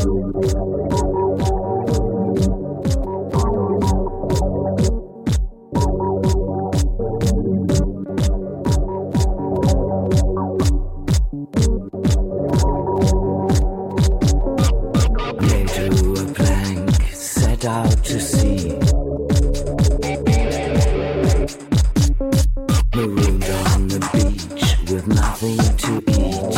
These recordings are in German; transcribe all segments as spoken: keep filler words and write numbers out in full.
Out to sea, marooned on the beach with nothing to eat.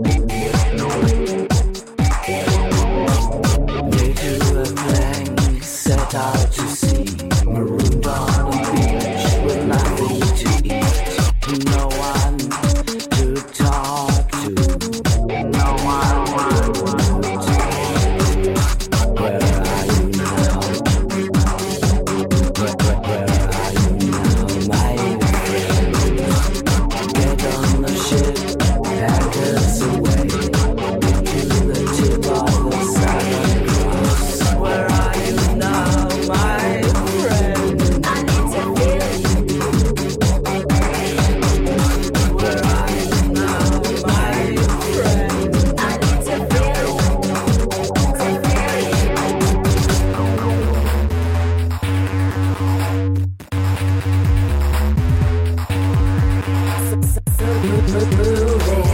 Made to a plank, set out to sea, marooned on the beach with nothing to eat. No one to talk to, no one to talk to. Where are you now? Where, where, where are you now, my friend? Get on the ship, pack us away into the tip of the Southern Cross. Where are you now, my friend? I need to feel you. Where are you now, my friend? I need to feel you. To feel you. So, so, move, move, move it.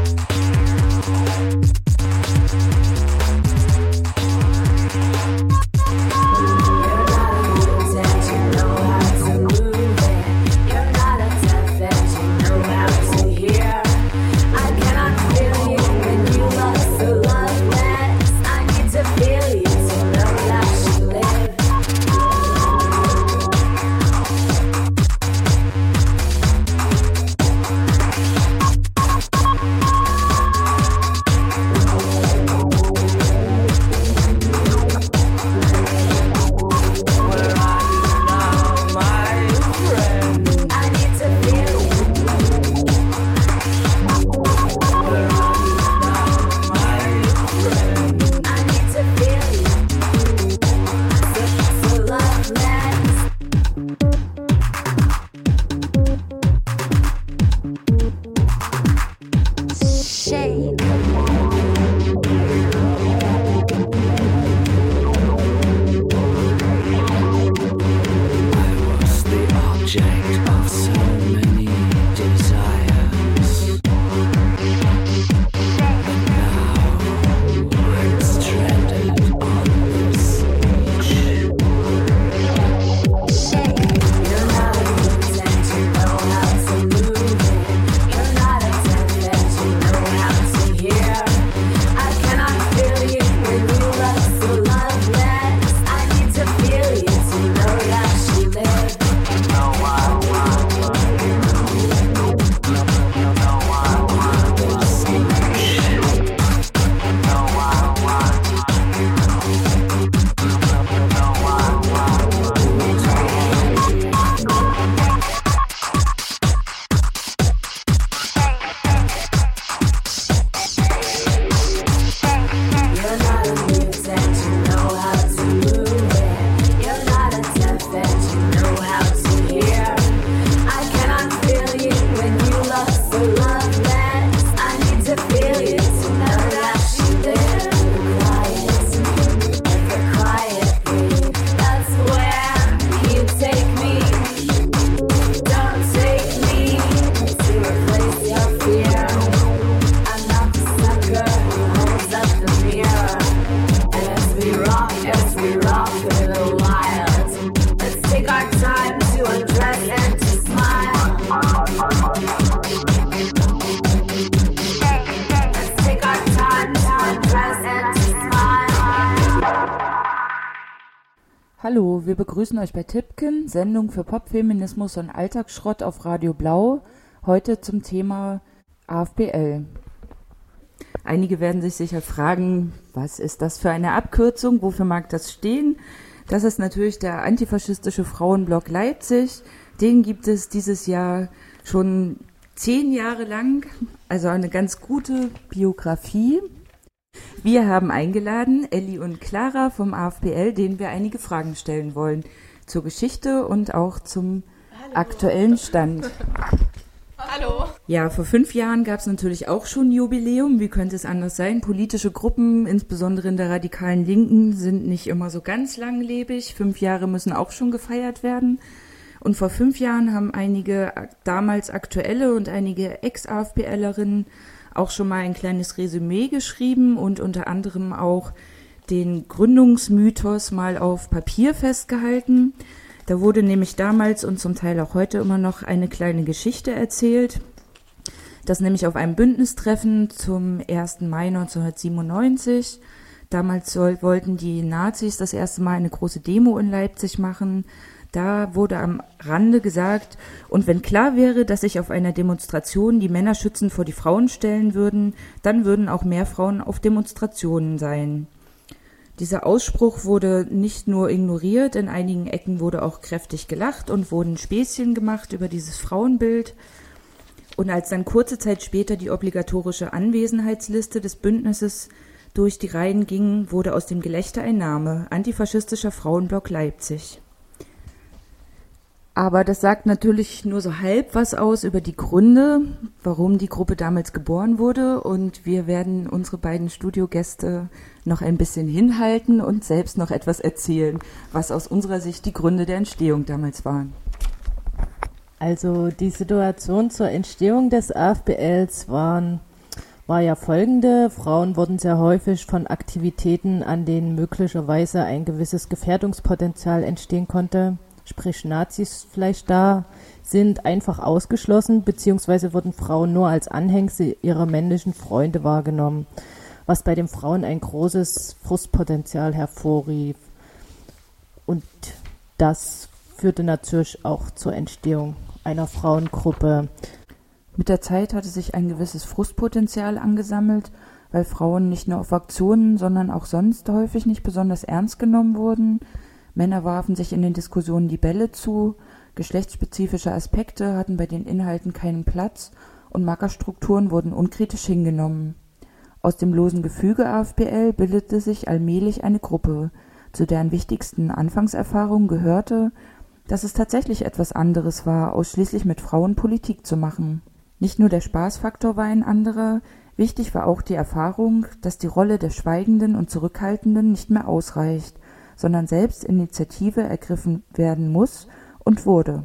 You're not a mutant, you know how to move it. You're not a deaf and you know how to hear. I cannot feel you when you look so loveless. I need to feel you to know that you live. Where are you now, my friend? I need to feel you. Where are you now, my friend? I need to feel you. So, so loveless. Shake. I was the object of so many desires. Now I'm stranded on this beach. You're not a mutant, you know how to move it. You're not a deaf and you know how to hear. I cannot feel you when you look so loveless. I need to feel you to know that you live. No one, no one, this beach. No one, no one, You're not a mutant, you know how to move it. You're not a deaf and you know how to hear. I cannot feel you when you look so loveless. I need to feel you to know that you live. The quiet, the quiet breathe. That's where you take me. Don't take me to replace your fear. I'm not the sucker who holds up the mirror. And as we rock, as we rock through the wild, let's take our time to undress and to smile. Let's take our time to undress and to smile. Hallo, wir begrüßen euch bei Tippken, Sendung für Popfeminismus und Alltagsschrott auf Radio Blau, heute zum Thema A F B L. Einige werden sich sicher fragen, was ist das für eine Abkürzung, wofür mag das stehen? Das ist natürlich der antifaschistische Frauenblock Leipzig. Den gibt es dieses Jahr schon zehn Jahre lang, also eine ganz gute Biografie. Wir haben eingeladen Elli und Clara vom A F B L, denen wir einige Fragen stellen wollen zur Geschichte und auch zum Hallo. aktuellen Stand. Hallo. Ja, vor fünf Jahren gab es natürlich auch schon ein Jubiläum. Wie könnte es anders sein? Politische Gruppen, insbesondere in der radikalen Linken, sind nicht immer so ganz langlebig. Fünf Jahre müssen auch schon gefeiert werden. Und vor fünf Jahren haben einige damals aktuelle und einige Ex-AfPLerinnen auch schon mal ein kleines Resümee geschrieben und unter anderem auch den Gründungsmythos mal auf Papier festgehalten. Da wurde nämlich damals und zum Teil auch heute immer noch eine kleine Geschichte erzählt. Das nämlich auf einem Bündnistreffen zum ersten Mai neunzehnhundertsiebenundneunzig. Damals soll, wollten die Nazis das erste Mal eine große Demo in Leipzig machen. Da wurde am Rande gesagt, und wenn klar wäre, dass sich auf einer Demonstration die Männer schützend vor die Frauen stellen würden, dann würden auch mehr Frauen auf Demonstrationen sein. Dieser Ausspruch wurde nicht nur ignoriert, in einigen Ecken wurde auch kräftig gelacht und wurden Späßchen gemacht über dieses Frauenbild. Und als dann kurze Zeit später die obligatorische Anwesenheitsliste des Bündnisses durch die Reihen ging, wurde aus dem Gelächter ein Name: Antifaschistischer Frauenblock Leipzig. Aber das sagt natürlich nur so halb was aus über die Gründe, warum die Gruppe damals geboren wurde. Und wir werden unsere beiden Studiogäste noch ein bisschen hinhalten und selbst noch etwas erzählen, was aus unserer Sicht die Gründe der Entstehung damals waren. Also die Situation zur Entstehung des AfPLs waren, war ja folgende. Frauen wurden sehr häufig von Aktivitäten, an denen möglicherweise ein gewisses Gefährdungspotenzial entstehen konnte, sprich Nazis vielleicht da, sind einfach ausgeschlossen, beziehungsweise wurden Frauen nur als Anhängsel ihrer männlichen Freunde wahrgenommen, was bei den Frauen ein großes Frustpotenzial hervorrief. Und das führte natürlich auch zur Entstehung einer Frauengruppe. Mit der Zeit hatte sich ein gewisses Frustpotenzial angesammelt, weil Frauen nicht nur auf Aktionen, sondern auch sonst häufig nicht besonders ernst genommen wurden. Männer warfen sich in den Diskussionen die Bälle zu, geschlechtsspezifische Aspekte hatten bei den Inhalten keinen Platz und Mackerstrukturen wurden unkritisch hingenommen. Aus dem losen Gefüge AfPL bildete sich allmählich eine Gruppe, zu deren wichtigsten Anfangserfahrungen gehörte, dass es tatsächlich etwas anderes war, ausschließlich mit Frauen Politik zu machen. Nicht nur der Spaßfaktor war ein anderer, wichtig war auch die Erfahrung, dass die Rolle der Schweigenden und Zurückhaltenden nicht mehr ausreicht, sondern selbst Initiative ergriffen werden muss und wurde.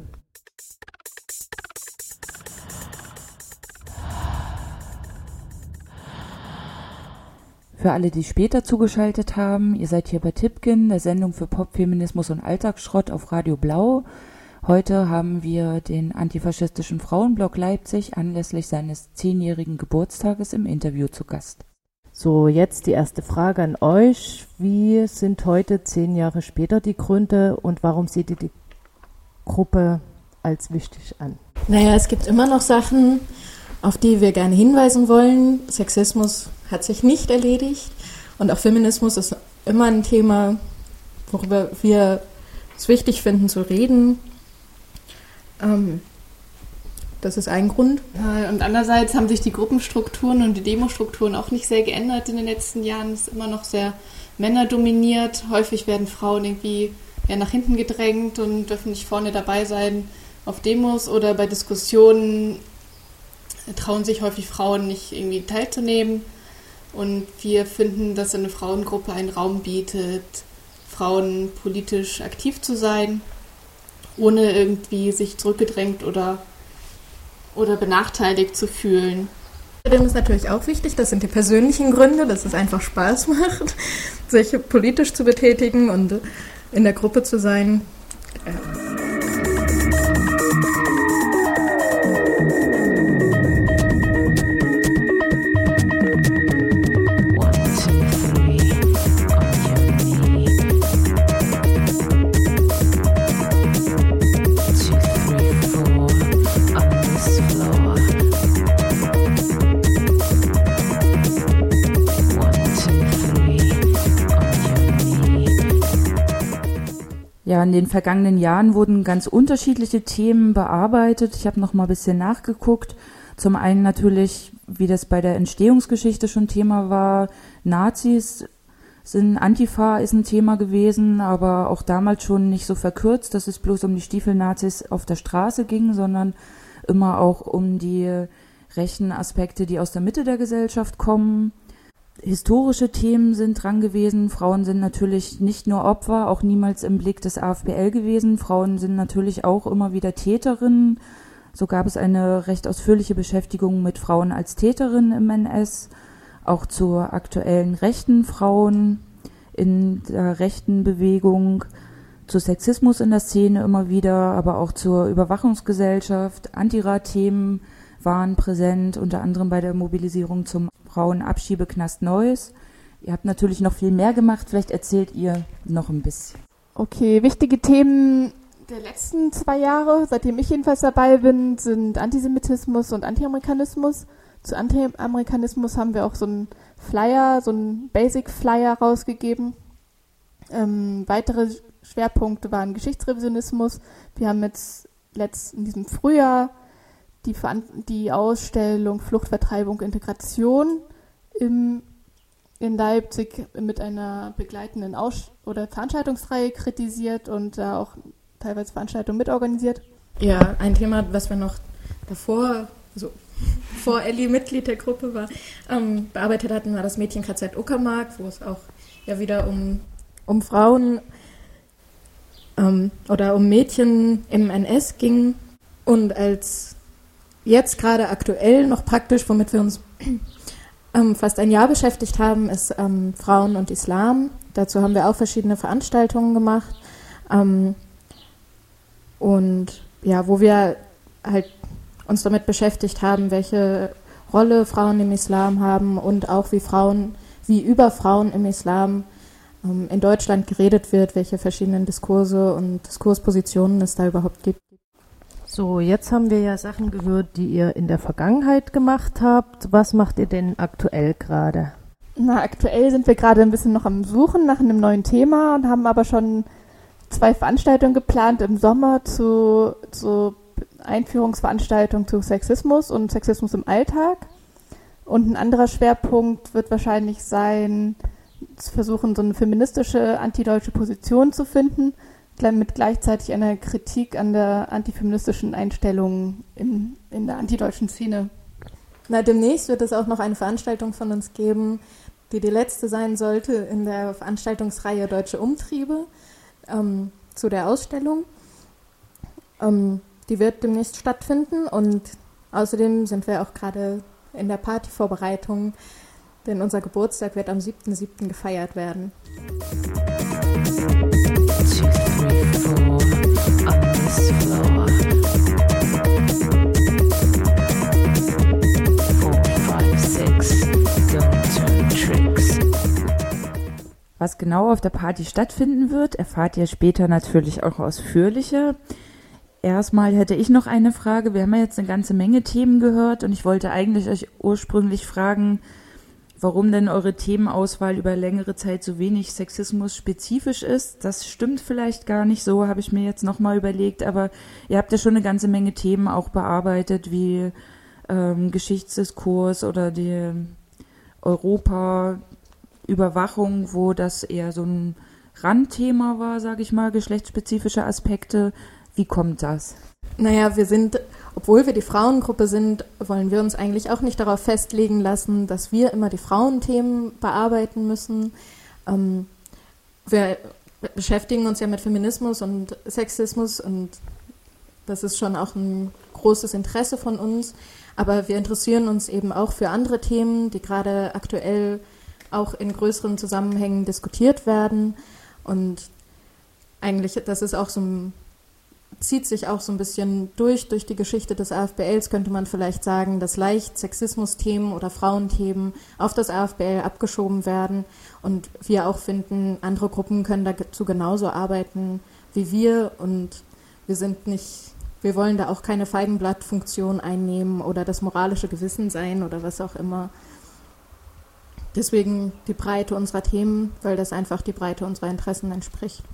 Für alle, die später zugeschaltet haben, ihr seid hier bei Tipkin, der Sendung für Pop, Feminismus und Alltagsschrott auf Radio Blau. Heute haben wir den antifaschistischen Frauenblock Leipzig anlässlich seines zehnjährigen Geburtstages im Interview zu Gast. So, jetzt die erste Frage an euch. Wie sind heute, zehn Jahre später, die Gründe und warum seht ihr die Gruppe als wichtig an? Naja, es gibt immer noch Sachen, auf die wir gerne hinweisen wollen. Sexismus hat sich nicht erledigt und auch Feminismus ist immer ein Thema, worüber wir es wichtig finden zu reden. Ähm, das ist ein Grund. Und andererseits haben sich die Gruppenstrukturen und die Demostrukturen auch nicht sehr geändert in den letzten Jahren. Es ist immer noch sehr männerdominiert. Häufig werden Frauen irgendwie eher nach hinten gedrängt und dürfen nicht vorne dabei sein auf Demos oder bei Diskussionen trauen sich häufig Frauen nicht irgendwie teilzunehmen. Und wir finden, dass eine Frauengruppe einen Raum bietet, Frauen politisch aktiv zu sein, ohne irgendwie sich zurückgedrängt oder, oder benachteiligt zu fühlen. Außerdem ist natürlich auch wichtig, das sind die persönlichen Gründe, dass es einfach Spaß macht, sich politisch zu betätigen und in der Gruppe zu sein. Ja. Ja, in den vergangenen Jahren wurden ganz unterschiedliche Themen bearbeitet. Ich habe noch mal ein bisschen nachgeguckt. Zum einen natürlich, wie das bei der Entstehungsgeschichte schon Thema war, Nazis sind, Antifa ist ein Thema gewesen, aber auch damals schon nicht so verkürzt, dass es bloß um die Stiefelnazis auf der Straße ging, sondern immer auch um die rechten Aspekte, die aus der Mitte der Gesellschaft kommen. Historische Themen sind dran gewesen. Frauen sind natürlich nicht nur Opfer, auch niemals im Blick des A F B L gewesen. Frauen sind natürlich auch immer wieder Täterinnen. So gab es eine recht ausführliche Beschäftigung mit Frauen als Täterinnen im N S, auch zur aktuellen rechten Frauen in der rechten Bewegung, zu Sexismus in der Szene immer wieder, aber auch zur Überwachungsgesellschaft. Antirat-Themen waren präsent, unter anderem bei der Mobilisierung zum Frauenabschiebeknast Neuss. Ihr habt natürlich noch viel mehr gemacht, vielleicht erzählt ihr noch ein bisschen. Okay, wichtige Themen der letzten zwei Jahre, seitdem ich jedenfalls dabei bin, sind Antisemitismus und Antiamerikanismus. Zu Antiamerikanismus haben wir auch so einen Flyer, so einen Basic-Flyer rausgegeben. Ähm, weitere Schwerpunkte waren Geschichtsrevisionismus. Wir haben jetzt letzt, in diesem Frühjahr die, die Ausstellung Flucht, Vertreibung, Integration im, in Leipzig mit einer begleitenden Aus- oder Veranstaltungsreihe kritisiert und da auch teilweise Veranstaltungen mitorganisiert. Ja, ein Thema, was wir noch davor, also vor Elli Mitglied der Gruppe war, ähm, bearbeitet hatten, war das Mädchen-K Z Uckermark, wo es auch ja wieder um, um Frauen ähm, oder um Mädchen im N S ging. Und als jetzt gerade aktuell noch praktisch, womit wir uns ähm, fast ein Jahr beschäftigt haben, ist ähm, Frauen und Islam. Dazu haben wir auch verschiedene Veranstaltungen gemacht. Ähm, und ja, wo wir halt uns damit beschäftigt haben, welche Rolle Frauen im Islam haben und auch wie Frauen, wie über Frauen im Islam ähm, in Deutschland geredet wird, welche verschiedenen Diskurse und Diskurspositionen es da überhaupt gibt. So, jetzt haben wir ja Sachen gehört, die ihr in der Vergangenheit gemacht habt. Was macht ihr denn aktuell gerade? Na, aktuell sind wir gerade ein bisschen noch am Suchen nach einem neuen Thema und haben aber schon zwei Veranstaltungen geplant im Sommer zu, zu Einführungsveranstaltungen zu Sexismus und Sexismus im Alltag. Und ein anderer Schwerpunkt wird wahrscheinlich sein, zu versuchen, so eine feministische, antideutsche Position zu finden, mit gleichzeitig einer Kritik an der antifeministischen Einstellung in, in der antideutschen Szene. Na, demnächst wird es auch noch eine Veranstaltung von uns geben, die die letzte sein sollte in der Veranstaltungsreihe Deutsche Umtriebe ähm, zu der Ausstellung. Ähm, die wird demnächst stattfinden und außerdem sind wir auch gerade in der Partyvorbereitung, denn unser Geburtstag wird am siebten siebten gefeiert werden. Two, three, four, on this floor. Four, five, six, don't turn tricks. Was genau auf der Party stattfinden wird, erfahrt ihr später natürlich auch ausführlicher. Erstmal hätte ich noch eine Frage. Wir haben ja jetzt eine ganze Menge Themen gehört und ich wollte eigentlich euch ursprünglich fragen, warum denn eure Themenauswahl über längere Zeit so wenig sexismus-spezifisch ist. Das stimmt vielleicht gar nicht so, habe ich mir jetzt nochmal überlegt, aber ihr habt ja schon eine ganze Menge Themen auch bearbeitet, wie ähm, Geschichtsdiskurs oder die Europa-Überwachung, wo das eher so ein Randthema war, sage ich mal, geschlechtsspezifische Aspekte. Wie kommt das? Naja, wir sind, obwohl wir die Frauengruppe sind, wollen wir uns eigentlich auch nicht darauf festlegen lassen, dass wir immer die Frauenthemen bearbeiten müssen. Ähm, wir beschäftigen uns ja mit Feminismus und Sexismus und das ist schon auch ein großes Interesse von uns. Aber wir interessieren uns eben auch für andere Themen, die gerade aktuell auch in größeren Zusammenhängen diskutiert werden. Und eigentlich, das ist auch so ein zieht sich auch so ein bisschen durch, durch die Geschichte des A F B Ls, könnte man vielleicht sagen, dass leicht Sexismus-Themen oder Frauenthemen auf das A F B L abgeschoben werden und wir auch finden, andere Gruppen können dazu genauso arbeiten wie wir und wir sind nicht, wir wollen da auch keine Feigenblattfunktion einnehmen oder das moralische Gewissen sein oder was auch immer. Deswegen die Breite unserer Themen, weil das einfach die Breite unserer Interessen entspricht.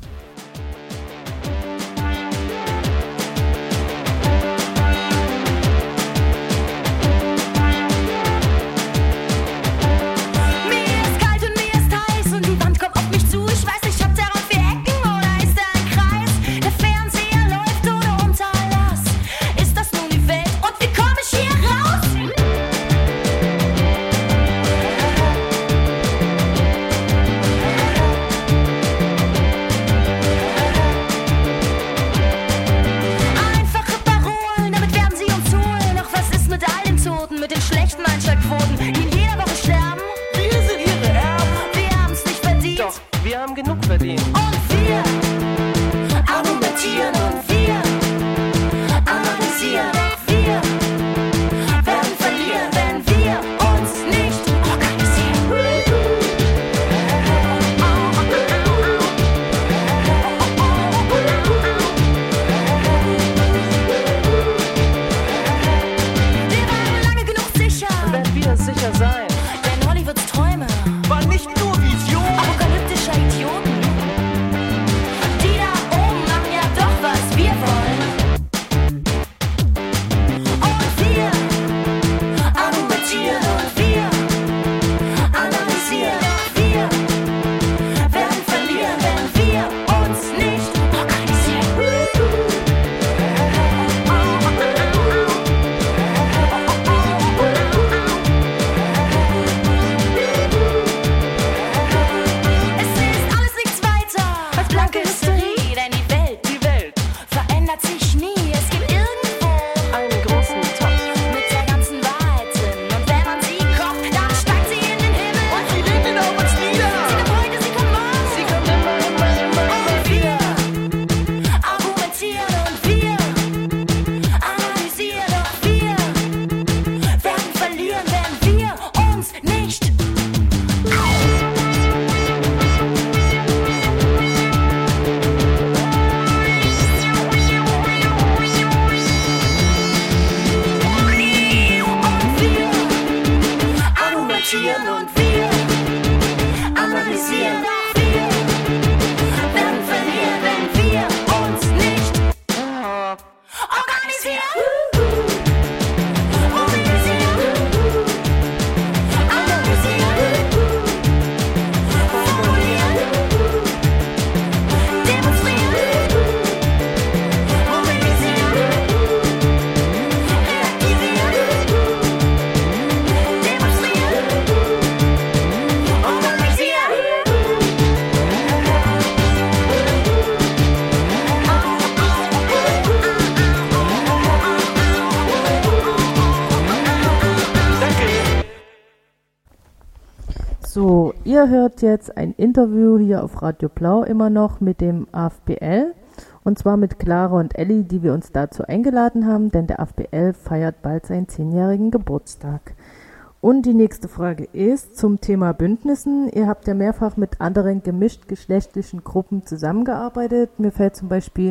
Ihr hört jetzt ein Interview hier auf Radio Blau immer noch mit dem A F B L. Und zwar mit Clara und Elli, die wir uns dazu eingeladen haben, denn der A F B L feiert bald seinen zehnjährigen Geburtstag. Und die nächste Frage ist zum Thema Bündnissen. Ihr habt ja mehrfach mit anderen gemischt-geschlechtlichen Gruppen zusammengearbeitet. Mir fällt zum Beispiel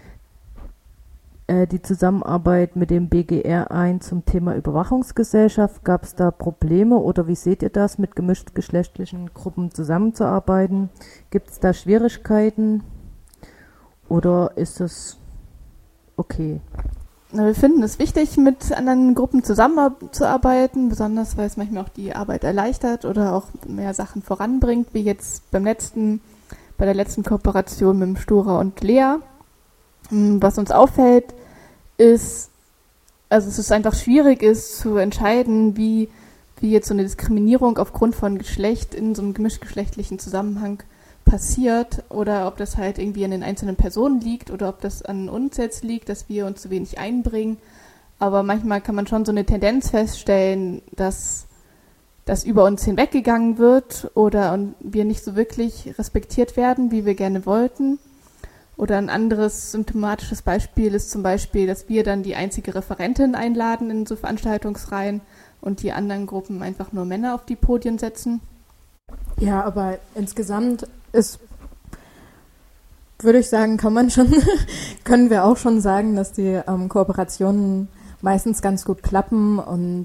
äh, die Zusammenarbeit mit dem B G R ein zum Thema Überwachungsgesellschaft. Gab es da Probleme oder wie seht ihr das, mit gemischt-geschlechtlichen Gruppen zusammenzuarbeiten? Gibt es da Schwierigkeiten oder ist es okay? Na, wir finden es wichtig, mit anderen Gruppen zusammenzuarbeiten, besonders weil es manchmal auch die Arbeit erleichtert oder auch mehr Sachen voranbringt, wie jetzt beim letzten, bei der letzten Kooperation mit dem Stura und Lea. Was uns auffällt, ist, also es ist einfach schwierig ist zu entscheiden, wie, wie jetzt so eine Diskriminierung aufgrund von Geschlecht in so einem gemischtgeschlechtlichen Zusammenhang passiert oder ob das halt irgendwie an den einzelnen Personen liegt oder ob das an uns jetzt liegt, dass wir uns zu wenig einbringen. Aber manchmal kann man schon so eine Tendenz feststellen, dass das über uns hinweggegangen wird oder und wir nicht so wirklich respektiert werden, wie wir gerne wollten. Oder ein anderes symptomatisches Beispiel ist zum Beispiel, dass wir dann die einzige Referentin einladen in so Veranstaltungsreihen und die anderen Gruppen einfach nur Männer auf die Podien setzen. Ja, aber insgesamt ist, würde ich sagen, kann man schon, können wir auch schon sagen, dass die ähm, Kooperationen meistens ganz gut klappen und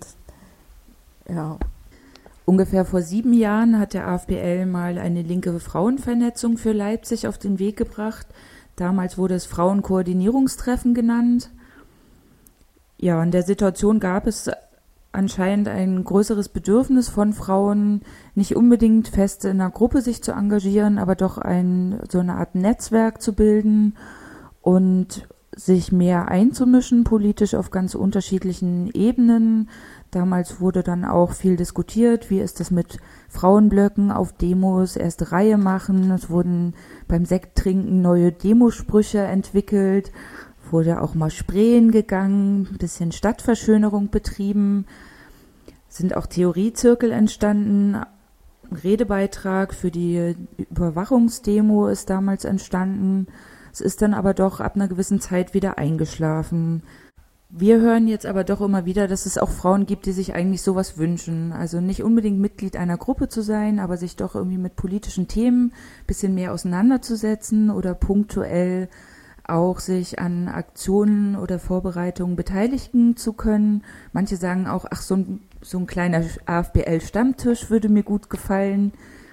ja. Ungefähr vor sieben Jahren hat der A F B L mal eine linke Frauenvernetzung für Leipzig auf den Weg gebracht. Damals wurde es Frauenkoordinierungstreffen genannt. Ja, in der Situation gab es anscheinend ein größeres Bedürfnis von Frauen, nicht unbedingt fest in einer Gruppe sich zu engagieren, aber doch ein, so eine Art Netzwerk zu bilden und sich mehr einzumischen, politisch auf ganz unterschiedlichen Ebenen. Damals wurde dann auch viel diskutiert, wie ist das mit Frauenblöcken auf Demos, erste Reihe machen. Es wurden beim Sekttrinken neue Demosprüche entwickelt, wurde auch mal Sprayen gegangen, ein bisschen Stadtverschönerung betrieben, sind auch Theoriezirkel entstanden, ein Redebeitrag für die Überwachungsdemo ist damals entstanden. Es ist dann aber doch ab einer gewissen Zeit wieder eingeschlafen. Wir hören jetzt aber doch immer wieder, dass es auch Frauen gibt, die sich eigentlich sowas wünschen. Also nicht unbedingt Mitglied einer Gruppe zu sein, aber sich doch irgendwie mit politischen Themen ein bisschen mehr auseinanderzusetzen oder punktuell auch sich an Aktionen oder Vorbereitungen beteiligen zu können. Manche sagen auch, ach, so ein, so ein kleiner A F B L-Stammtisch würde mir gut gefallen.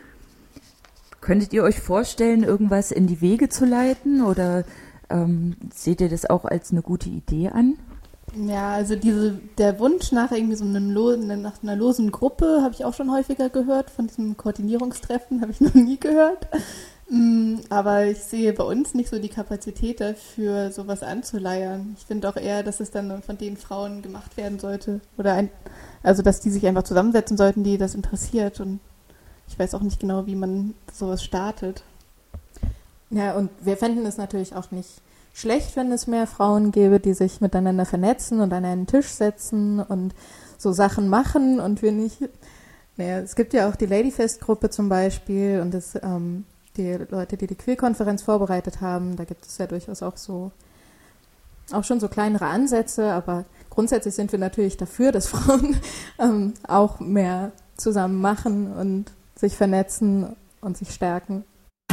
Könntet ihr euch vorstellen, irgendwas in die Wege zu leiten oder ähm, seht ihr das auch als eine gute Idee an? Ja, also diese, der Wunsch nach irgendwie so einem losen, nach einer losen Gruppe habe ich auch schon häufiger gehört. Von diesem Koordinierungstreffen habe ich noch nie gehört. Aber ich sehe bei uns nicht so die Kapazität dafür, sowas anzuleiern. Ich finde auch eher, dass es dann von den Frauen gemacht werden sollte. Oder ein, also, dass die sich einfach zusammensetzen sollten, die das interessiert. Und ich weiß auch nicht genau, wie man sowas startet. Ja, und wir fänden es natürlich auch nicht schlecht, wenn es mehr Frauen gäbe, die sich miteinander vernetzen und an einen Tisch setzen und so Sachen machen und wir nicht. Naja, es gibt ja auch die Ladyfest-Gruppe zum Beispiel und das, ähm, die Leute, die die Queer-Konferenz vorbereitet haben, da gibt es ja durchaus auch so, auch schon so kleinere Ansätze, aber grundsätzlich sind wir natürlich dafür, dass Frauen ähm, auch mehr zusammen machen und sich vernetzen und sich stärken.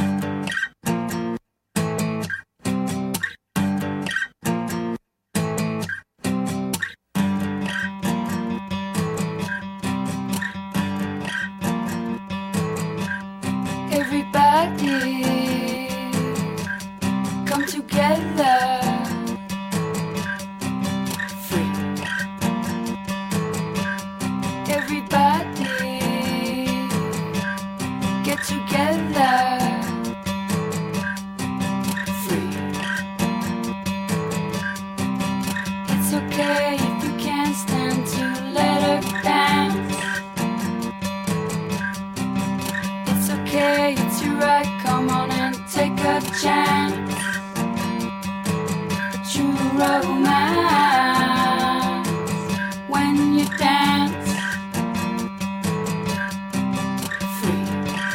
Everybody, come together. Free. Everybody, get together. Free. It's okay if you can't stand to let her dance. It's okay, it's your right, come on and take a chance. True romance when you dance. Free.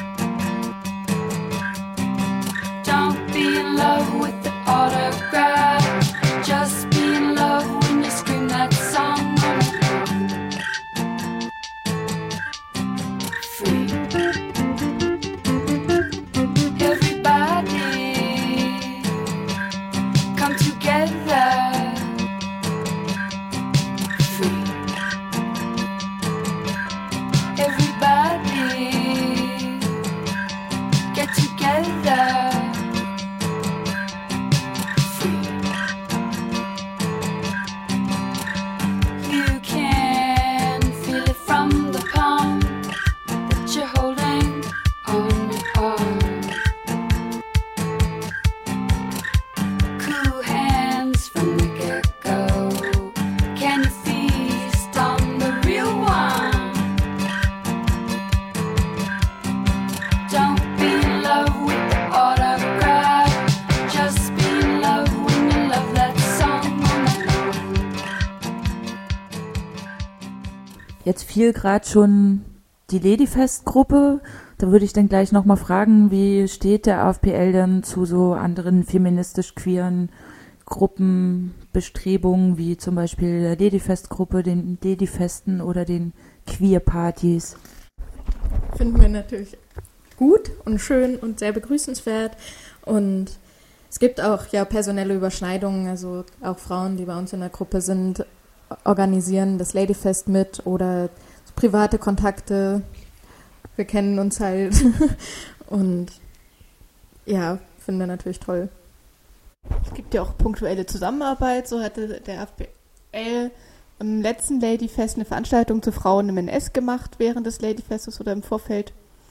Jetzt fiel gerade schon die Ladyfest-Gruppe. Da würde ich dann gleich nochmal fragen, wie steht der A F P L denn zu so anderen feministisch-queeren Gruppenbestrebungen, wie zum Beispiel der Ladyfest-Gruppe, den Ladyfesten oder den Queer-Partys? Finden wir natürlich gut und schön und sehr begrüßenswert. Und es gibt auch ja personelle Überschneidungen, also auch Frauen, die bei uns in der Gruppe sind, organisieren das Ladyfest mit oder so private Kontakte. Wir kennen uns halt und ja, finden wir natürlich toll. Es gibt ja auch punktuelle Zusammenarbeit. So hatte der A F P L im letzten Ladyfest eine Veranstaltung zu Frauen im N S gemacht während des Ladyfestes oder im Vorfeld.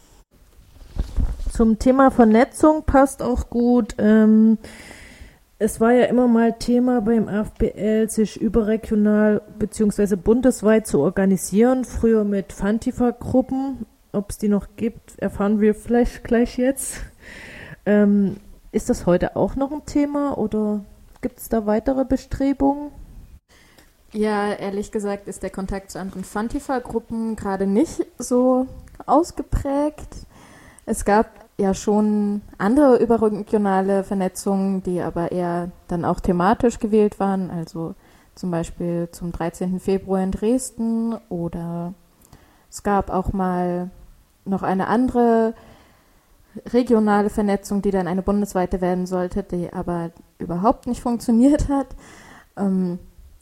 Zum Thema Vernetzung passt auch gut. Ähm, es war ja immer mal Thema beim A F P L, sich überregional bzw. bundesweit zu organisieren. Früher mit Fantifa-Gruppen. Ob es die noch gibt, erfahren wir vielleicht gleich jetzt. Ähm, ist das heute auch noch ein Thema oder gibt es da weitere Bestrebungen? Ja, ehrlich gesagt ist der Kontakt zu anderen Fantifa-Gruppen gerade nicht so ausgeprägt. Es gab ja schon andere überregionale Vernetzungen, die aber eher dann auch thematisch gewählt waren, also zum Beispiel zum dreizehnten Februar in Dresden, oder es gab auch mal noch eine andere regionale Vernetzung, die dann eine bundesweite werden sollte, die aber überhaupt nicht funktioniert hat. Ähm,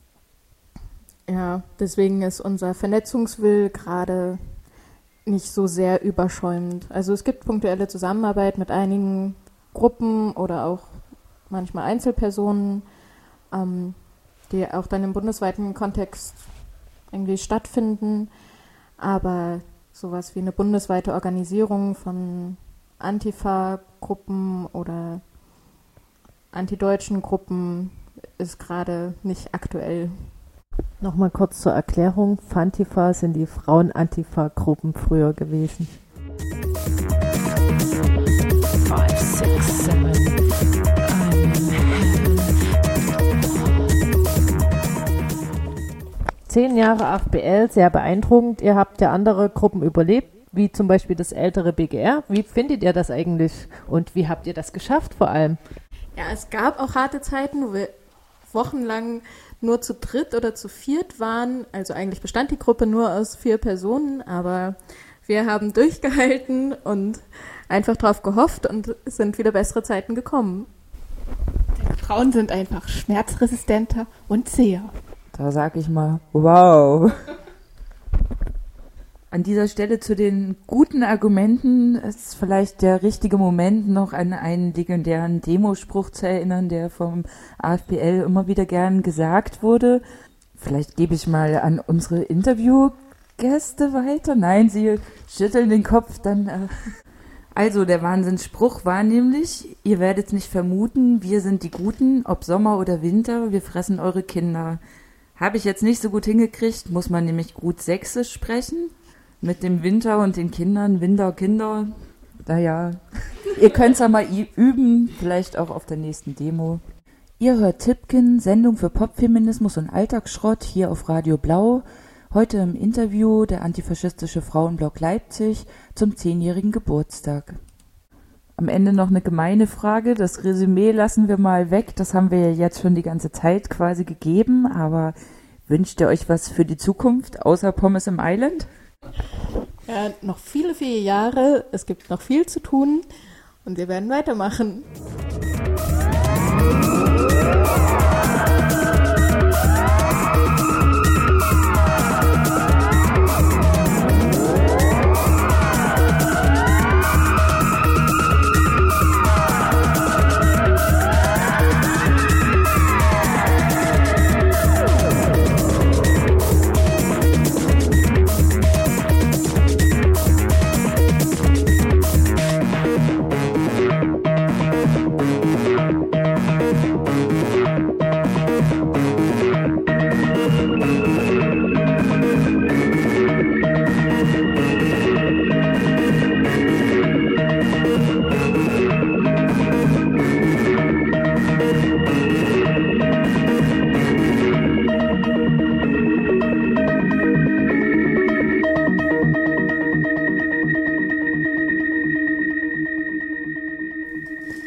ja, deswegen ist unser Vernetzungswill gerade nicht so sehr überschäumend. Also es gibt punktuelle Zusammenarbeit mit einigen Gruppen oder auch manchmal Einzelpersonen, ähm, die auch dann im bundesweiten Kontext irgendwie stattfinden, aber sowas wie eine bundesweite Organisierung von Antifa-Gruppen oder antideutschen Gruppen ist gerade nicht aktuell. Nochmal kurz zur Erklärung. Fantifa sind die Frauen-Antifa-Gruppen früher gewesen. Five, six, seven. I'm in heaven. Zehn Jahre A F P L, sehr beeindruckend. Ihr habt ja andere Gruppen überlebt, wie zum Beispiel das ältere B G R. Wie findet ihr das eigentlich und wie habt ihr das geschafft vor allem? Ja, es gab auch harte Zeiten, wo wir wochenlang nur zu dritt oder zu viert waren. Also eigentlich bestand die Gruppe nur aus vier Personen, aber wir haben durchgehalten und einfach drauf gehofft und es sind wieder bessere Zeiten gekommen. Frauen sind einfach schmerzresistenter und zäher. Da sag ich mal, wow. An dieser Stelle zu den guten Argumenten ist vielleicht der richtige Moment, noch an einen legendären Demospruch zu erinnern, der vom A F P L immer wieder gern gesagt wurde. Vielleicht gebe ich mal an unsere Interviewgäste weiter. Nein, sie schütteln den Kopf, dann... Äh Also, der Wahnsinnsspruch war nämlich, ihr werdet nicht vermuten, wir sind die Guten, ob Sommer oder Winter, wir fressen eure Kinder. Habe ich jetzt nicht so gut hingekriegt, muss man nämlich gut Sächsisch sprechen. Mit dem Winter und den Kindern, Winter, Kinder, naja, ihr könnt's ja mal üben, vielleicht auch auf der nächsten Demo. Ihr hört Tippken, Sendung für Popfeminismus und Alltagsschrott hier auf Radio Blau. Heute im Interview der antifaschistische Frauenblock Leipzig zum zehnjährigen Geburtstag. Am Ende noch eine gemeine Frage, das Resümee lassen wir mal weg, das haben wir ja jetzt schon die ganze Zeit quasi gegeben, aber wünscht ihr euch was für die Zukunft, außer Pommes im Island? Ja, noch viele, viele Jahre, es gibt noch viel zu tun und wir werden weitermachen.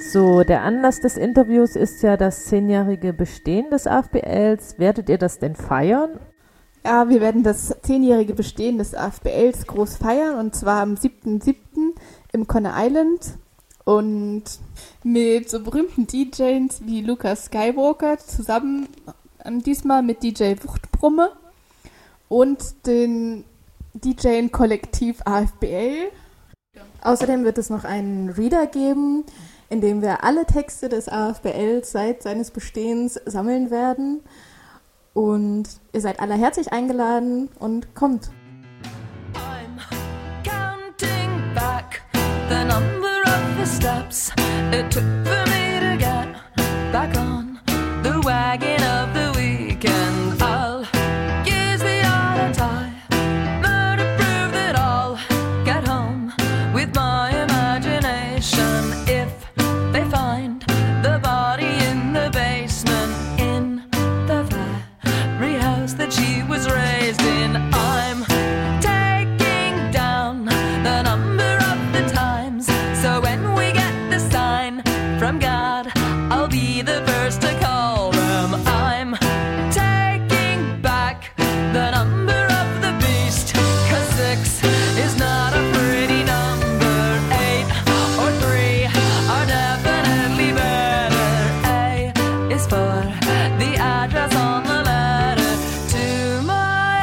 So, der Anlass des Interviews ist ja das zehnjährige Bestehen des A F B Ls. Werdet ihr das denn feiern? Ja, wir werden das zehnjährige Bestehen des A F B Ls groß feiern, und zwar am siebten siebten im Conner Island. Und mit so berühmten D Js wie Lukas Skywalker zusammen, ähm, diesmal mit D J Wuchtbrumme und den D J-Kollektiv A F B L. Außerdem wird es noch einen Reader geben, in dem wir alle Texte des A F B Ls seit seines Bestehens sammeln werden. Und ihr seid alle herzlich eingeladen und kommt. I'm counting back the number of the steps it took for me to get back on the wagon of the weekend. I'll use the other time to prove that I'll get home with my imagination. If they find the body in the basement in the very house that she was raised in, I'm taking down the number of the times, so when we get the sign from God, I'll be the first to call them. I'm taking back the number of the beast, 'cause six is not a pretty number. Eight or three are definitely better. A is for the address on the letter to my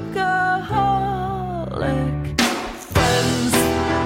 alcoholic friends.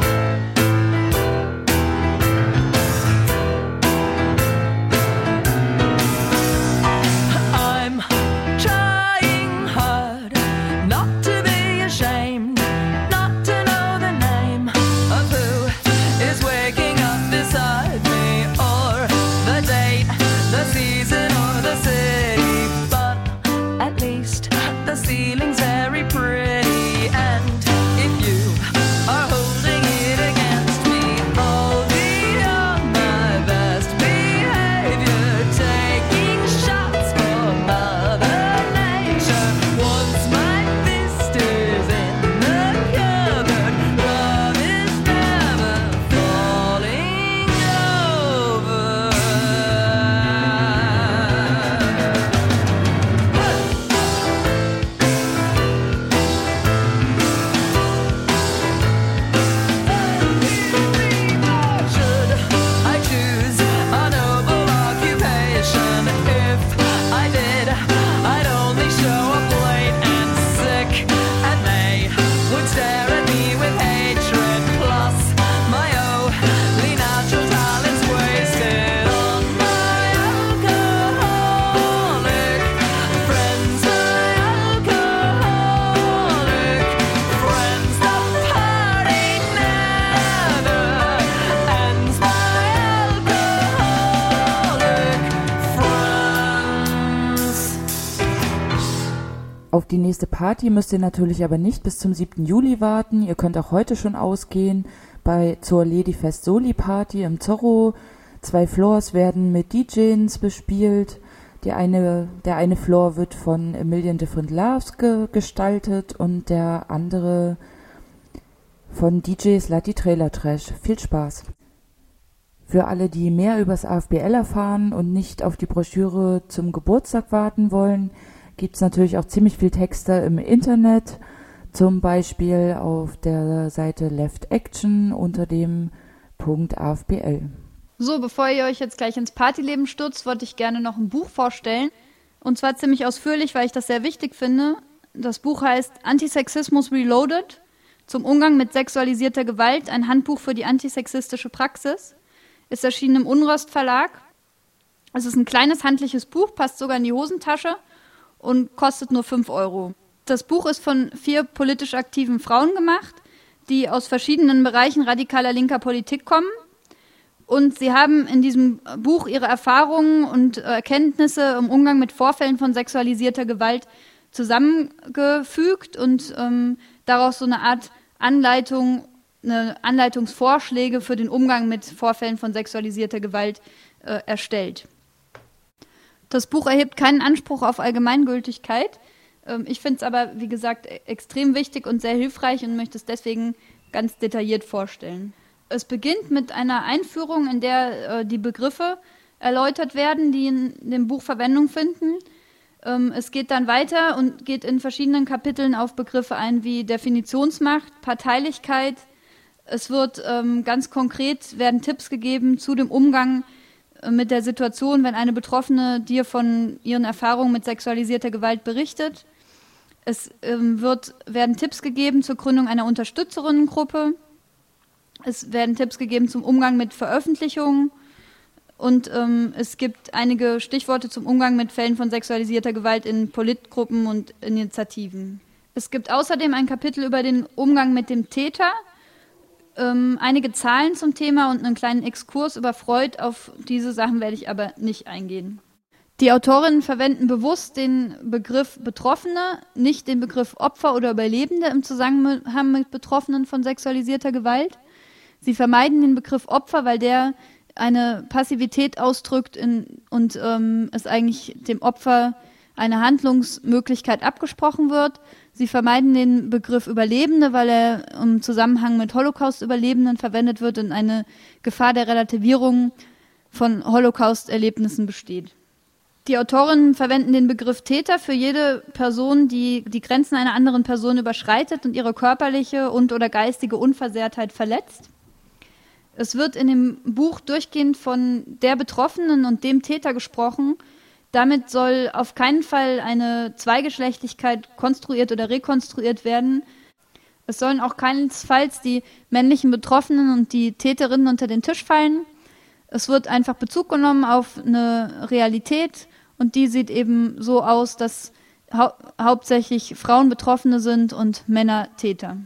I'm trying hard not to be ashamed, not to know the name of who is waking up beside me, or the date, the season, or the city, but at least the ceiling's very pretty, and if you are holding it against me, I'll be on my best behavior, taking shots for Mother Nature. Once my fist is in the cupboard, love is never falling over. Should I choose a noble occupation? If I did, I'd only show up late and sick, and they would stare at me with hatred. Plus, my only natural talent's wasted on my alcoholic friends. My alcoholic friends. The party never ends. My alcoholic friends. Auf die nächste Party müsst ihr natürlich aber nicht bis zum siebten Juli warten. Ihr könnt auch heute schon ausgehen bei zur Ladyfest Soli Party im Zorro. Zwei Floors werden mit D Js bespielt. Die eine, der eine Floor wird von A Million Different Loves ge gestaltet und der andere von D J Slutty Trailer Trash. Viel Spaß! Für alle, die mehr übers A F B L erfahren und nicht auf die Broschüre zum Geburtstag warten wollen, gibt's natürlich auch ziemlich viel Texte im Internet, zum Beispiel auf der Seite Left Action unter dem Punkt A F B L. So, bevor ihr euch jetzt gleich ins Partyleben stürzt, wollte ich gerne noch ein Buch vorstellen. Und zwar ziemlich ausführlich, weil ich das sehr wichtig finde. Das Buch heißt Antisexismus Reloaded, zum Umgang mit sexualisierter Gewalt, ein Handbuch für die antisexistische Praxis. Ist erschienen im Unrost Verlag. Es ist ein kleines handliches Buch, passt sogar in die Hosentasche und kostet nur fünf Euro. Das Buch ist von vier politisch aktiven Frauen gemacht, die aus verschiedenen Bereichen radikaler linker Politik kommen. Und sie haben in diesem Buch ihre Erfahrungen und Erkenntnisse im Umgang mit Vorfällen von sexualisierter Gewalt zusammengefügt und ähm, daraus so eine Art Anleitung, eine Anleitungsvorschläge für den Umgang mit Vorfällen von sexualisierter Gewalt äh, erstellt. Das Buch erhebt keinen Anspruch auf Allgemeingültigkeit. Ähm, ich finde es aber, wie gesagt, extrem wichtig und sehr hilfreich und möchte es deswegen ganz detailliert vorstellen. Es beginnt mit einer Einführung, in der äh, die Begriffe erläutert werden, die in dem Buch Verwendung finden. Ähm, es geht dann weiter und geht in verschiedenen Kapiteln auf Begriffe ein wie Definitionsmacht, Parteilichkeit. Es wird ähm, ganz konkret, werden Tipps gegeben zu dem Umgang äh, mit der Situation, wenn eine Betroffene dir von ihren Erfahrungen mit sexualisierter Gewalt berichtet. Es ähm, wird, werden Tipps gegeben zur Gründung einer Unterstützerinnengruppe. Es werden Tipps gegeben zum Umgang mit Veröffentlichungen und ähm, es gibt einige Stichworte zum Umgang mit Fällen von sexualisierter Gewalt in Politgruppen und Initiativen. Es gibt außerdem ein Kapitel über den Umgang mit dem Täter, ähm, einige Zahlen zum Thema und einen kleinen Exkurs über Freud. Auf diese Sachen werde ich aber nicht eingehen. Die Autorinnen verwenden bewusst den Begriff Betroffene, nicht den Begriff Opfer oder Überlebende im Zusammenhang mit Betroffenen von sexualisierter Gewalt. Sie vermeiden den Begriff Opfer, weil der eine Passivität ausdrückt in, und ähm, es eigentlich dem Opfer eine Handlungsmöglichkeit abgesprochen wird. Sie vermeiden den Begriff Überlebende, weil er im Zusammenhang mit Holocaust-Überlebenden verwendet wird und eine Gefahr der Relativierung von Holocaust-Erlebnissen besteht. Die Autorinnen verwenden den Begriff Täter für jede Person, die die Grenzen einer anderen Person überschreitet und ihre körperliche und oder geistige Unversehrtheit verletzt. Es wird in dem Buch durchgehend von der Betroffenen und dem Täter gesprochen. Damit soll auf keinen Fall eine Zweigeschlechtlichkeit konstruiert oder rekonstruiert werden. Es sollen auch keinesfalls die männlichen Betroffenen und die Täterinnen unter den Tisch fallen. Es wird einfach Bezug genommen auf eine Realität und die sieht eben so aus, dass hau- hauptsächlich Frauen Betroffene sind und Männer Täter.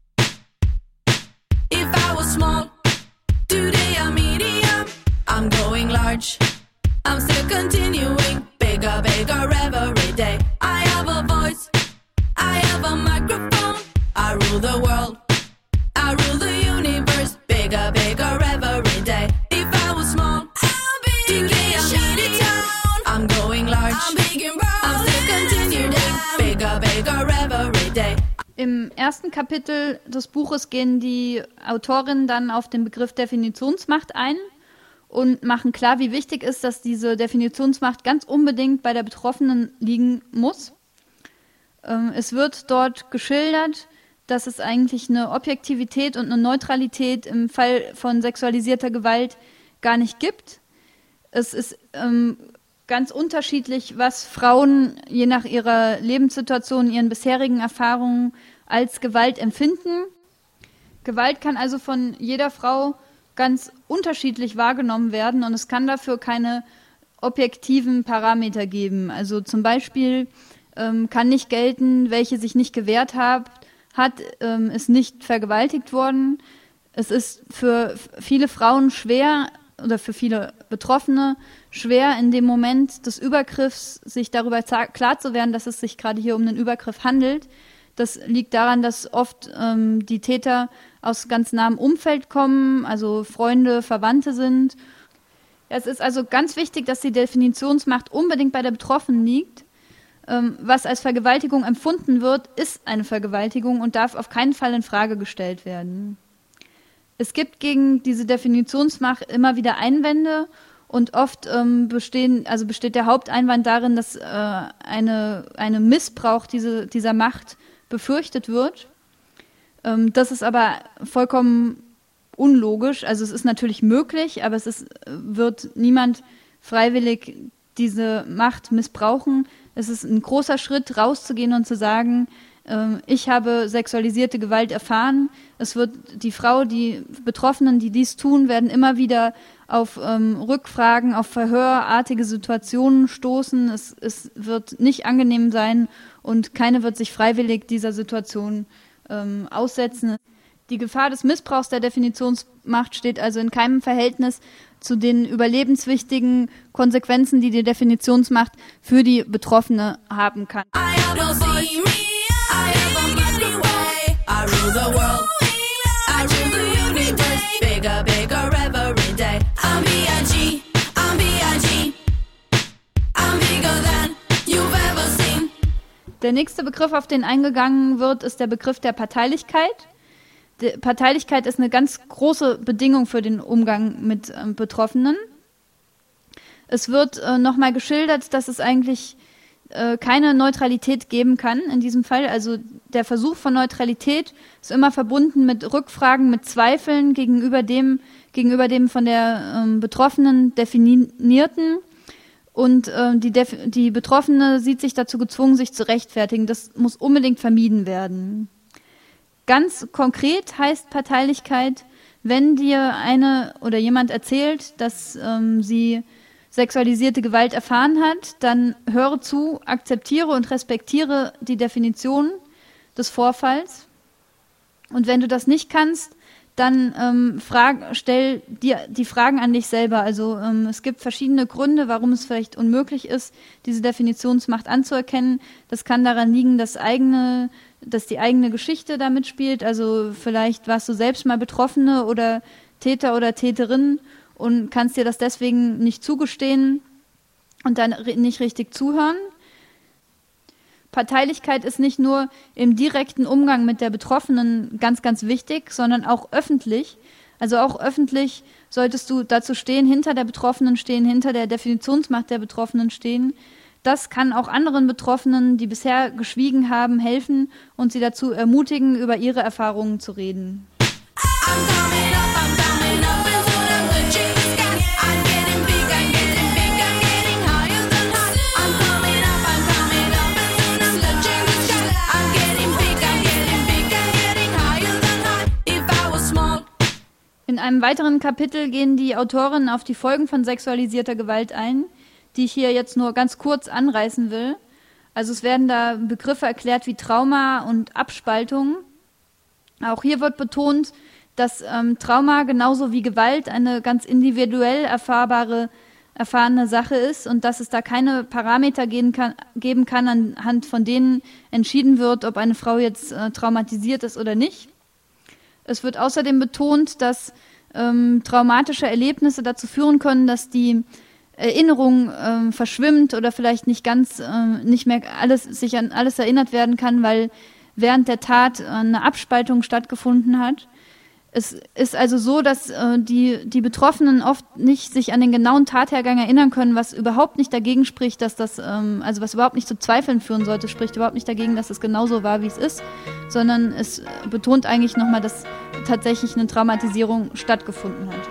If I was small, today I'm medium, I'm going large, I'm still continuing, bigger, bigger every day. I have a voice, I have a microphone, I rule the world, I rule the universe, bigger, bigger every day. If I was small, I'll be today I'm medium, I'm going large, I'm big and bold, I'm still continuing, bigger, bigger every day. Im ersten Kapitel des Buches gehen die Autorinnen dann auf den Begriff Definitionsmacht ein und machen klar, wie wichtig ist, dass diese Definitionsmacht ganz unbedingt bei der Betroffenen liegen muss. Ähm, es wird dort geschildert, dass es eigentlich eine Objektivität und eine Neutralität im Fall von sexualisierter Gewalt gar nicht gibt. Es ist ähm, ganz unterschiedlich, was Frauen je nach ihrer Lebenssituation, ihren bisherigen Erfahrungen als Gewalt empfinden. Gewalt kann also von jeder Frau ganz unterschiedlich wahrgenommen werden und es kann dafür keine objektiven Parameter geben. Also zum Beispiel ähm, kann nicht gelten, welche sich nicht gewehrt hat, hat ähm, ist nicht vergewaltigt worden. Es ist für viele Frauen schwer oder für viele Betroffene schwer, in dem Moment des Übergriffs sich darüber klar zu werden, dass es sich gerade hier um einen Übergriff handelt. Das liegt daran, dass oft ähm, die Täter aus ganz nahem Umfeld kommen, also Freunde, Verwandte sind. Es ist also ganz wichtig, dass die Definitionsmacht unbedingt bei der Betroffenen liegt. Ähm, was als Vergewaltigung empfunden wird, ist eine Vergewaltigung und darf auf keinen Fall in Frage gestellt werden. Es gibt gegen diese Definitionsmacht immer wieder Einwände und oft ähm, bestehen, also besteht der Haupteinwand darin, dass äh, eine, eine Missbrauch diese, dieser Macht befürchtet wird. Ähm, das ist aber vollkommen unlogisch. Also es ist natürlich möglich, aber es ist, wird niemand freiwillig diese Macht missbrauchen. Es ist ein großer Schritt, rauszugehen und zu sagen, ich habe sexualisierte Gewalt erfahren. Es wird die Frau, die Betroffenen, die dies tun, werden immer wieder auf ähm, Rückfragen, auf verhörartige Situationen stoßen. Es, es wird nicht angenehm sein und keine wird sich freiwillig dieser Situation ähm, aussetzen. Die Gefahr des Missbrauchs der Definitionsmacht steht also in keinem Verhältnis zu den überlebenswichtigen Konsequenzen, die die Definitionsmacht für die Betroffene haben kann. I have a voice. I have a microphone. I rule the world. I rule the universe. Bigger, bigger every day. I'm B I G. I'm B I G. I'm bigger than you've ever seen. Der nächste Begriff, auf den eingegangen wird, ist der Begriff der Parteilichkeit. Die Parteilichkeit ist eine ganz große Bedingung für den Umgang mit äh, Betroffenen. Es wird äh, nochmal geschildert, dass es eigentlich äh, keine Neutralität geben kann in diesem Fall. Also der Versuch von Neutralität ist immer verbunden mit Rückfragen, mit Zweifeln gegenüber dem, gegenüber dem von der ähm, Betroffenen definierten. Und äh, die, Def- die Betroffene sieht sich dazu gezwungen, sich zu rechtfertigen. Das muss unbedingt vermieden werden. Ganz konkret heißt Parteilichkeit, wenn dir eine oder jemand erzählt, dass ähm, sie sexualisierte Gewalt erfahren hat, dann höre zu, akzeptiere und respektiere die Definition des Vorfalls. Und wenn du das nicht kannst, dann ähm, frag, stell dir die Fragen an dich selber. Also ähm, es gibt verschiedene Gründe, warum es vielleicht unmöglich ist, diese Definitionsmacht anzuerkennen. Das kann daran liegen, dass eigene, dass die eigene Geschichte da mitspielt. Also vielleicht warst du selbst mal Betroffene oder Täter oder Täterin und kannst dir das deswegen nicht zugestehen und dann nicht richtig zuhören. Parteilichkeit ist nicht nur im direkten Umgang mit der Betroffenen ganz, ganz wichtig, sondern auch öffentlich. Also auch öffentlich solltest du dazu stehen, hinter der Betroffenen stehen, hinter der Definitionsmacht der Betroffenen stehen. Das kann auch anderen Betroffenen, die bisher geschwiegen haben, helfen und sie dazu ermutigen, über ihre Erfahrungen zu reden. In einem weiteren Kapitel gehen die Autorinnen auf die Folgen von sexualisierter Gewalt ein, die ich hier jetzt nur ganz kurz anreißen will. Also es werden da Begriffe erklärt wie Trauma und Abspaltung. Auch hier wird betont, dass ähm, Trauma genauso wie Gewalt eine ganz individuell erfahrbare, erfahrene Sache ist und dass es da keine Parameter geben kann, geben kann anhand von denen entschieden wird, ob eine Frau jetzt äh, traumatisiert ist oder nicht. Es wird außerdem betont, dass ähm, traumatische Erlebnisse dazu führen können, dass die Erinnerung ähm, verschwimmt oder vielleicht nicht ganz, äh, nicht mehr alles, sich an alles erinnert werden kann, weil während der Tat äh, eine Abspaltung stattgefunden hat. Es ist also so, dass äh, die, die Betroffenen oft nicht sich an den genauen Tathergang erinnern können, was überhaupt nicht dagegen spricht, dass das, ähm, also was überhaupt nicht zu Zweifeln führen sollte, spricht überhaupt nicht dagegen, dass es genauso war, wie es ist, sondern es betont eigentlich nochmal, dass tatsächlich eine Traumatisierung stattgefunden hat.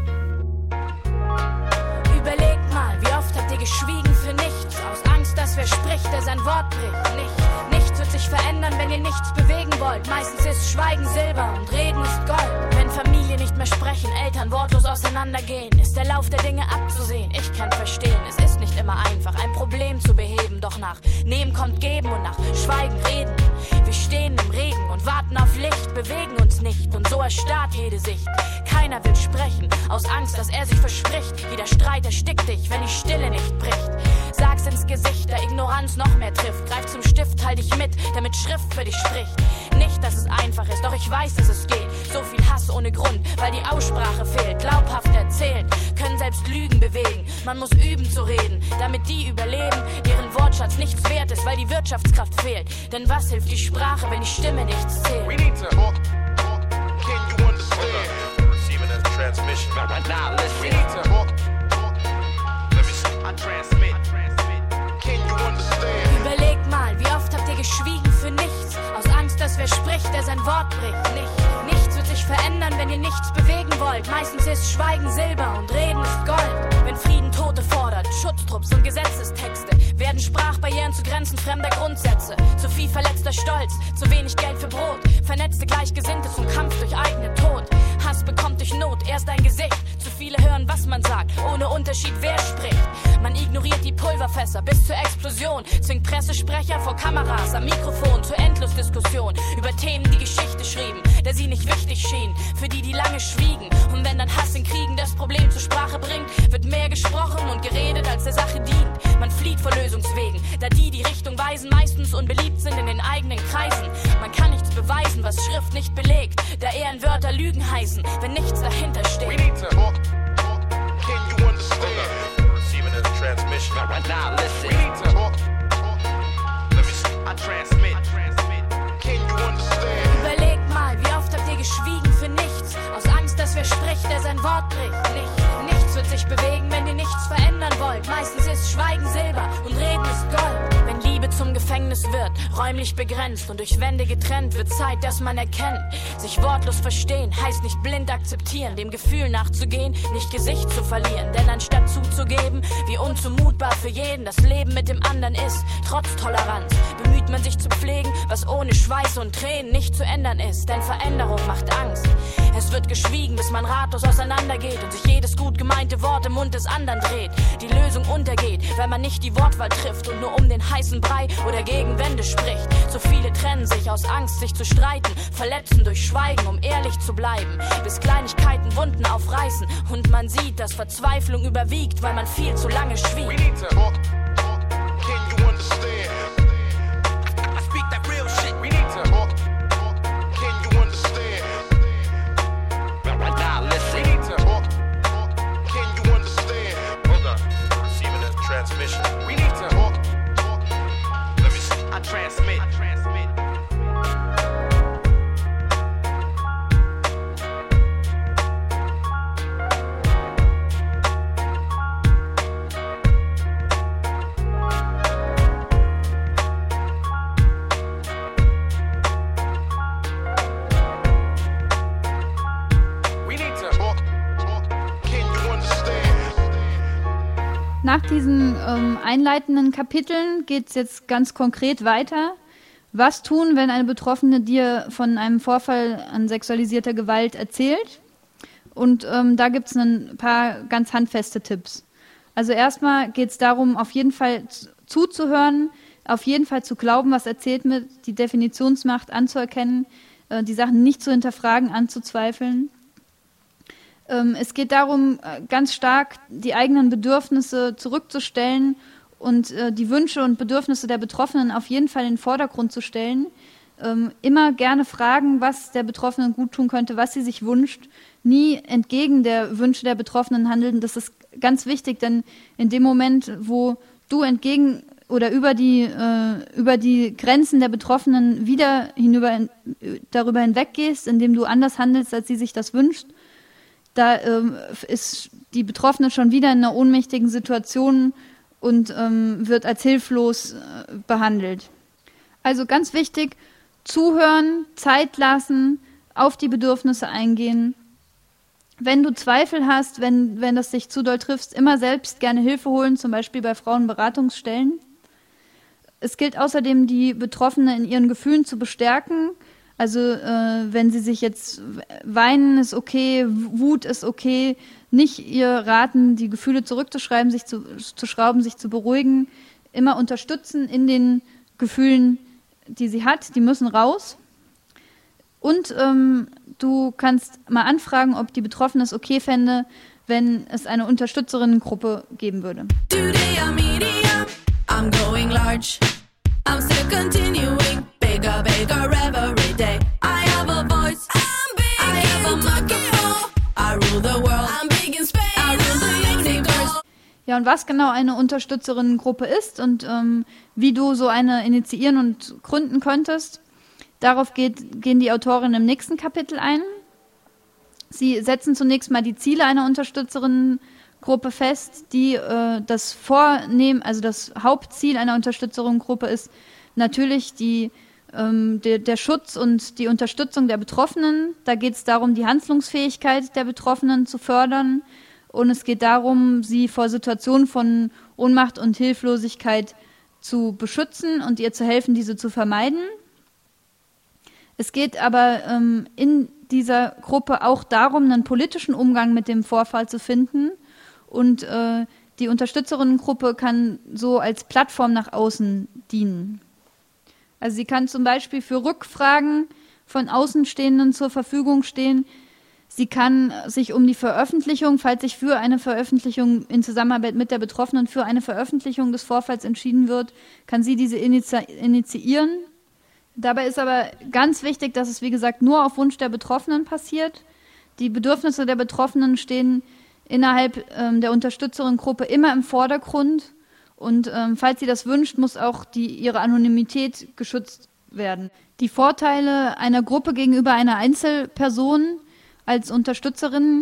Überlegt mal, wie oft habt ihr geschwiegen für nichts, aus Angst, dass wer spricht, der sein Wort bricht. Nicht, nichts wird sich verändern, wenn ihr nichts bewegen wollt. Meistens ist Schweigen Silber und Reden ist Gold. Wenn Familie nicht mehr sprechen, Eltern wortlos auseinandergehen, ist der Lauf der Dinge abzusehen. Ich kann verstehen, es ist nicht immer einfach, ein Problem zu beheben. Doch nach Nehmen kommt Geben und nach Schweigen Reden. Wir stehen im Regen und warten auf Licht, bewegen uns nicht und so erstarrt jede Sicht. Keiner will sprechen, aus Angst, dass er sich verspricht. Jeder Streit erstickt dich, wenn die Stille nicht bricht. Sag's ins Gesicht, da Ignoranz noch mehr trifft. Greif zum Stift, halt dich mit, damit Schrift für dich spricht. Nicht, dass es einfach ist, doch ich weiß, dass es geht. So viel Hass ohne Grund, weil die Aussprache fehlt. Glaubhaft erzählen, können selbst Lügen bewegen. Man muss üben zu reden, damit die überleben, deren Wortschatz nichts wert ist, weil die Wirtschaftskraft fehlt. Denn was hilft die Sprache, wenn die Stimme nichts zählt? We need to talk. Can you understand? Receiving a transmission. Now listen. We need to talk. Let me see. I transmit. Can you understand? Überlegt mal, wie oft habt ihr geschwiegen für nichts? Aus Angst, dass wer spricht, der sein Wort bricht. Nicht. Nichts wird sich verändern, wenn ihr nichts bewegen wollt. Meistens ist Schweigen Silber und Reden ist Gold. Wenn Frieden Tote fordert, Schutztrupps und Gesetzestexte, werden Sprachbarrieren zu Grenzen fremder Grundsätze. Zu viel verletzter Stolz, zu wenig Geld für Brot. Vernetzte Gleichgesinnte zum Kampf durch eigene Tod. Hass bekommt durch Not erst ein Gesicht. Zu viele hören, was man sagt, ohne Unterschied, wer spricht. Man ignoriert die Pulverfässer bis zur Explosion. Zwingt Pressesprecher vor Kameras am Mikrofon zur Endlosdiskussion über Themen, die Geschichte schrieben, der sie nicht wichtig schien, für die, die lange schwiegen. Und wenn dann Hass in Kriegen das Problem zur Sprache bringt, wird mehr gesprochen und geredet, als der Sache dient. Man flieht vor Lösungswegen, da die, die Richtung weisen, meistens unbeliebt sind in den eigenen Kreisen. Man kann nichts beweisen, was Schrift nicht belegt, da Ehrenwörter Lügen heißen, wenn nichts dahinter steht. We need to talk. Can you understand? Receiving a transmission. Now listen. We need to talk. Let me see. I transmit. Can you understand? Überlegt mal, wie oft habt ihr geschwiegen Meistens ist Schweigen Silber und Reden ist Gold. Wenn Liebe zum Gefängnis wird, räumlich begrenzt und durch Wände getrennt, wird Zeit, dass man erkennt. Sich wortlos verstehen heißt nicht blind akzeptieren, dem Gefühl nachzugehen, nicht Gesicht zu verlieren. Denn anstatt zuzugeben, wie unzumutbar für jeden das Leben mit dem anderen ist, trotz Toleranz bemüht man sich zu pflegen, was ohne Schweiß und Tränen nicht zu ändern ist. Denn Veränderung macht Angst. Es wird geschwiegen, bis man ratlos auseinandergeht und sich jedes gut gemeinte Wort im Mund des anderen dreht. Die Lösung untergeht, weil man nicht die Wortwahl trifft und nur um den heißen Brei oder gegen Wände spricht. So viele trennen sich aus Angst, sich zu streiten, verletzen durch Schweigen, um ehrlich zu bleiben. Bis Kleinigkeiten Wunden aufreißen und man sieht, dass Verzweiflung überwiegt, weil man viel zu lange schwieg. We need to talk, talk. Can you understand? I speak that real shit. We need to talk, talk. Can you understand? Now listen. We need to talk, talk. Can you understand? Hold on. Receiving a transmission. We need to talk, talk. Let me see. I transmit. I transmit. Nach diesen ähm, einleitenden Kapiteln geht es jetzt ganz konkret weiter. Was tun, wenn eine Betroffene dir von einem Vorfall an sexualisierter Gewalt erzählt? Und ähm, da gibt es ein paar ganz handfeste Tipps. Also erstmal geht es darum, auf jeden Fall zuzuhören, auf jeden Fall zu glauben, was erzählt wird, die Definitionsmacht anzuerkennen, äh, die Sachen nicht zu hinterfragen, anzuzweifeln. Es geht darum, ganz stark die eigenen Bedürfnisse zurückzustellen und die Wünsche und Bedürfnisse der Betroffenen auf jeden Fall in den Vordergrund zu stellen. Immer gerne fragen, was der Betroffenen gut tun könnte, was sie sich wünscht. Nie entgegen der Wünsche der Betroffenen handeln. Das ist ganz wichtig, denn in dem Moment, wo du entgegen oder über die, äh, über die Grenzen der Betroffenen wieder hinüber, darüber hinweggehst, indem du anders handelst, als sie sich das wünscht, da ähm, ist die Betroffene schon wieder in einer ohnmächtigen Situation und ähm, wird als hilflos äh, behandelt. Also ganz wichtig, zuhören, Zeit lassen, auf die Bedürfnisse eingehen. Wenn du Zweifel hast, wenn, wenn das dich zu doll trifft, immer selbst gerne Hilfe holen, zum Beispiel bei Frauenberatungsstellen. Es gilt außerdem, die Betroffene in ihren Gefühlen zu bestärken. Also äh, wenn sie sich jetzt weinen, ist okay, Wut ist okay, nicht ihr raten, die Gefühle zurückzuschreiben, sich zu, zu schrauben, sich zu beruhigen, immer unterstützen in den Gefühlen, die sie hat, die müssen raus. Und ähm, du kannst mal anfragen, ob die Betroffene es okay fände, wenn es eine Unterstützerinnengruppe geben würde. Today I'm eating up, I'm going large, I'm still continuing, bigger, bigger every day. I have a voice, I'm big, I have a microphone, I rule the world, I'm big in space, I rule the universe. Ja, und was genau eine Unterstützerinnengruppe ist und ähm, wie du so eine initiieren und gründen könntest, darauf geht, gehen die Autorinnen im nächsten Kapitel ein. Sie setzen zunächst mal die Ziele einer Unterstützerinnengruppe fest, die äh, das Vornehmen, also das Hauptziel einer Unterstützerinnengruppe ist natürlich die, ähm, der, der Schutz und die Unterstützung der Betroffenen. Da geht es darum, die Handlungsfähigkeit der Betroffenen zu fördern. Und es geht darum, sie vor Situationen von Ohnmacht und Hilflosigkeit zu beschützen und ihr zu helfen, diese zu vermeiden. Es geht aber ähm, in dieser Gruppe auch darum, einen politischen Umgang mit dem Vorfall zu finden. Und äh, die Unterstützerinnengruppe kann so als Plattform nach außen dienen. Also sie kann zum Beispiel für Rückfragen von Außenstehenden zur Verfügung stehen. Sie kann sich um die Veröffentlichung, falls sich für eine Veröffentlichung in Zusammenarbeit mit der Betroffenen für eine Veröffentlichung des Vorfalls entschieden wird, kann sie diese initi- initiieren. Dabei ist aber ganz wichtig, dass es, wie gesagt, nur auf Wunsch der Betroffenen passiert. Die Bedürfnisse der Betroffenen stehen innerhalb ähm, der Unterstützerinnengruppe immer im Vordergrund. Und ähm, falls sie das wünscht, muss auch die, ihre Anonymität geschützt werden. Die Vorteile einer Gruppe gegenüber einer Einzelperson als Unterstützerin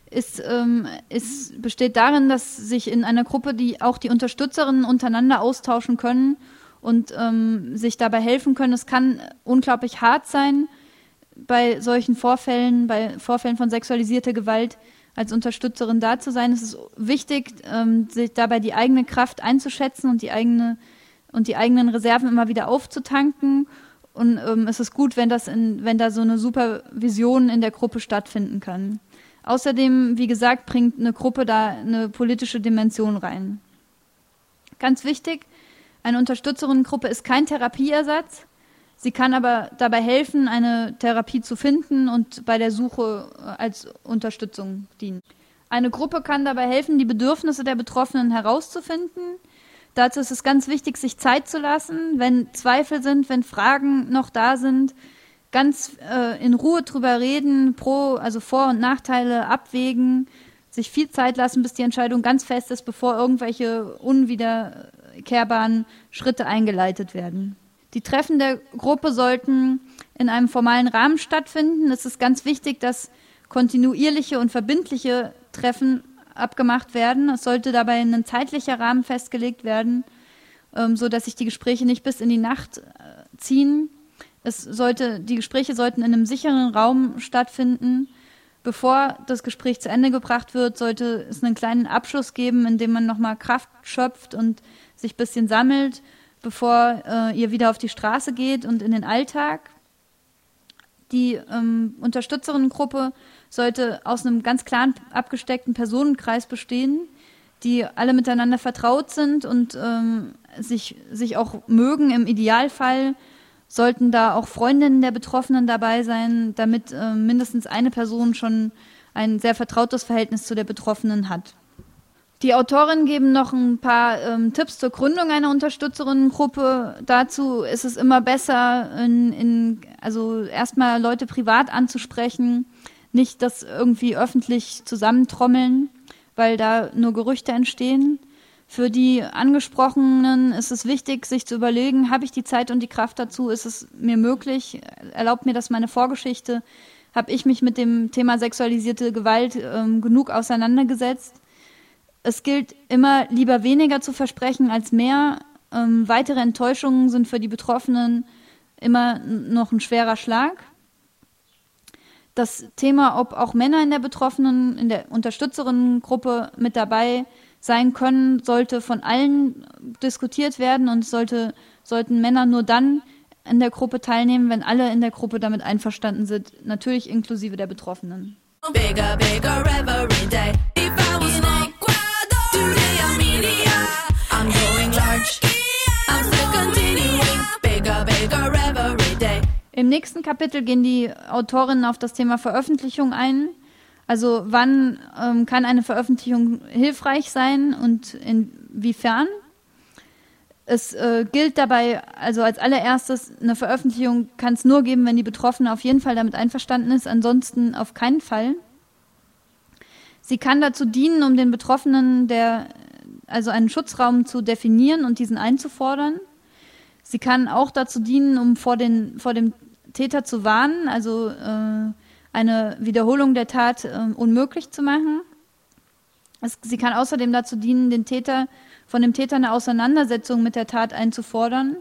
ist, ähm, ist, besteht darin, dass sich in einer Gruppe die auch die Unterstützerinnen untereinander austauschen können und ähm, sich dabei helfen können. Es kann unglaublich hart sein, bei solchen Vorfällen, bei Vorfällen von sexualisierter Gewalt als Unterstützerin da zu sein. Es ist wichtig, ähm, sich dabei die eigene Kraft einzuschätzen und die eigene und die eigenen Reserven immer wieder aufzutanken. Und ähm, es ist gut, wenn das in, wenn da so eine Supervision in der Gruppe stattfinden kann. Außerdem, wie gesagt, bringt eine Gruppe da eine politische Dimension rein. Ganz wichtig, eine Unterstützerinnengruppe ist kein Therapieersatz. Sie kann aber dabei helfen, eine Therapie zu finden und bei der Suche als Unterstützung dienen. Eine Gruppe kann dabei helfen, die Bedürfnisse der Betroffenen herauszufinden. Dazu ist es ganz wichtig, sich Zeit zu lassen, wenn Zweifel sind, wenn Fragen noch da sind, ganz äh, in Ruhe drüber reden, Pro, also Vor- und Nachteile abwägen, sich viel Zeit lassen, bis die Entscheidung ganz fest ist, bevor irgendwelche unwiederkehrbaren Schritte eingeleitet werden. Die Treffen der Gruppe sollten in einem formalen Rahmen stattfinden. Es ist ganz wichtig, dass kontinuierliche und verbindliche Treffen abgemacht werden. Es sollte dabei ein zeitlicher Rahmen festgelegt werden, ähm, so dass sich die Gespräche nicht bis in die Nacht äh, ziehen. Es sollte, die Gespräche sollten in einem sicheren Raum stattfinden. Bevor das Gespräch zu Ende gebracht wird, sollte es einen kleinen Abschluss geben, in dem man nochmal Kraft schöpft und sich ein bisschen sammelt, bevor äh, ihr wieder auf die Straße geht und in den Alltag. Die ähm, Unterstützerinnengruppe sollte aus einem ganz klaren, abgesteckten Personenkreis bestehen, die alle miteinander vertraut sind und ähm, sich, sich auch mögen. Im Idealfall sollten da auch Freundinnen der Betroffenen dabei sein, damit äh, mindestens eine Person schon ein sehr vertrautes Verhältnis zu der Betroffenen hat. Die Autorinnen geben noch ein paar ähm, Tipps zur Gründung einer Unterstützerinnengruppe. Dazu ist es immer besser, in, in, also erstmal Leute privat anzusprechen, nicht das irgendwie öffentlich zusammentrommeln, weil da nur Gerüchte entstehen. Für die Angesprochenen ist es wichtig, sich zu überlegen, habe ich die Zeit und die Kraft dazu, ist es mir möglich, erlaubt mir das meine Vorgeschichte, habe ich mich mit dem Thema sexualisierte Gewalt ähm, genug auseinandergesetzt. Es gilt immer, lieber weniger zu versprechen als mehr. Ähm, weitere Enttäuschungen sind für die Betroffenen immer noch ein schwerer Schlag. Das Thema, ob auch Männer in der Betroffenen, in der Unterstützerinnengruppe mit dabei sein können, sollte von allen diskutiert werden und sollte, sollten Männer nur dann in der Gruppe teilnehmen, wenn alle in der Gruppe damit einverstanden sind, natürlich inklusive der Betroffenen. Bigger, bigger every day. If I was in Ecuador, today I'm media. I'm going large. I'm still continuing. Bigger, bigger every day. Im nächsten Kapitel gehen die Autorinnen auf das Thema Veröffentlichung ein. Also wann ähm, kann eine Veröffentlichung hilfreich sein und inwiefern? Es äh, gilt dabei, also als allererstes, eine Veröffentlichung kann es nur geben, wenn die Betroffene auf jeden Fall damit einverstanden ist, ansonsten auf keinen Fall. Sie kann dazu dienen, um den Betroffenen der, also einen Schutzraum zu definieren und diesen einzufordern. Sie kann auch dazu dienen, um vor, den, vor dem Täter zu warnen, also äh, eine Wiederholung der Tat äh, unmöglich zu machen. Es, sie kann außerdem dazu dienen, den Täter, von dem Täter eine Auseinandersetzung mit der Tat einzufordern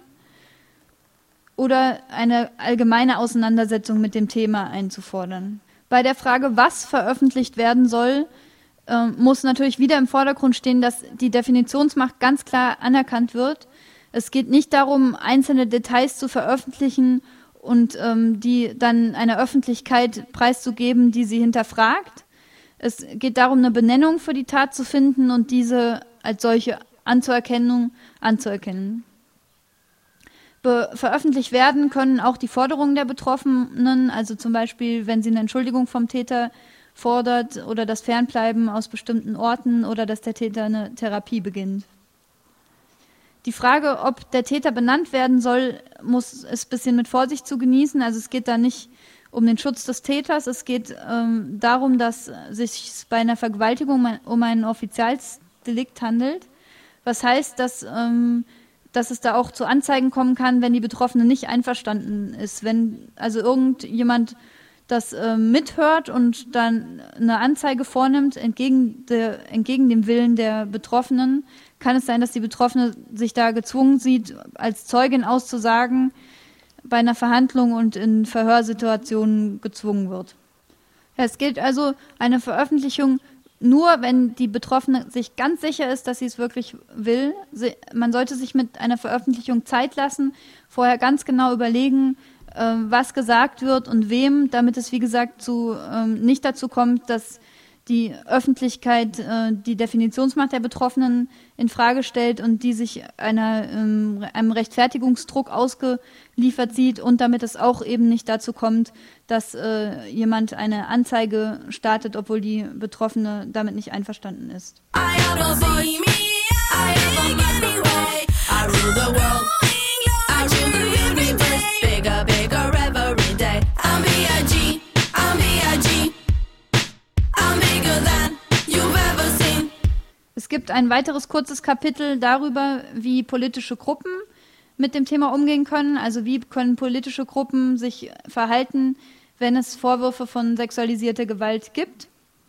oder eine allgemeine Auseinandersetzung mit dem Thema einzufordern. Bei der Frage, was veröffentlicht werden soll, äh, muss natürlich wieder im Vordergrund stehen, dass die Definitionsmacht ganz klar anerkannt wird. Es geht nicht darum, einzelne Details zu veröffentlichen und ähm, die dann einer Öffentlichkeit preiszugeben, die sie hinterfragt. Es geht darum, eine Benennung für die Tat zu finden und diese als solche Anzuerkennen, anzuerkennen. Be- veröffentlicht werden können auch die Forderungen der Betroffenen, also zum Beispiel, wenn sie eine Entschuldigung vom Täter fordert oder das Fernbleiben aus bestimmten Orten oder dass der Täter eine Therapie beginnt. Die Frage, ob der Täter benannt werden soll, muss es ein bisschen mit Vorsicht zu genießen. Also es geht da nicht um den Schutz des Täters, es geht ähm, darum, dass sich bei einer Vergewaltigung um ein Offizialsdelikt handelt. Was heißt, dass, ähm, dass es da auch zu Anzeigen kommen kann, wenn die Betroffene nicht einverstanden ist. Wenn also irgendjemand das äh, mithört und dann eine Anzeige vornimmt, entgegen, der, entgegen dem Willen der Betroffenen, kann es sein, dass die Betroffene sich da gezwungen sieht, als Zeugin auszusagen, bei einer Verhandlung und in Verhörsituationen gezwungen wird. Ja, es gilt also eine Veröffentlichung nur, wenn die Betroffene sich ganz sicher ist, dass sie es wirklich will. Sie, man sollte sich mit einer Veröffentlichung Zeit lassen, vorher ganz genau überlegen, äh, was gesagt wird und wem, damit es, wie gesagt, zu, ähm, nicht dazu kommt, dass die Öffentlichkeit äh, die Definitionsmacht der Betroffenen in Frage stellt und die sich einer, ähm, einem Rechtfertigungsdruck ausgeliefert sieht und damit es auch eben nicht dazu kommt, dass äh, jemand eine Anzeige startet, obwohl die Betroffene damit nicht einverstanden ist. I have a voice, I have a microwave, I rule the world, I rule the universe, bigger, bigger every day. I'm B I G, I'm B I G, I'm bigger than you've ever seen. Es gibt ein weiteres kurzes Kapitel darüber, wie politische Gruppen mit dem Thema umgehen können, also wie können politische Gruppen sich verhalten, wenn es Vorwürfe von sexualisierter Gewalt gibt.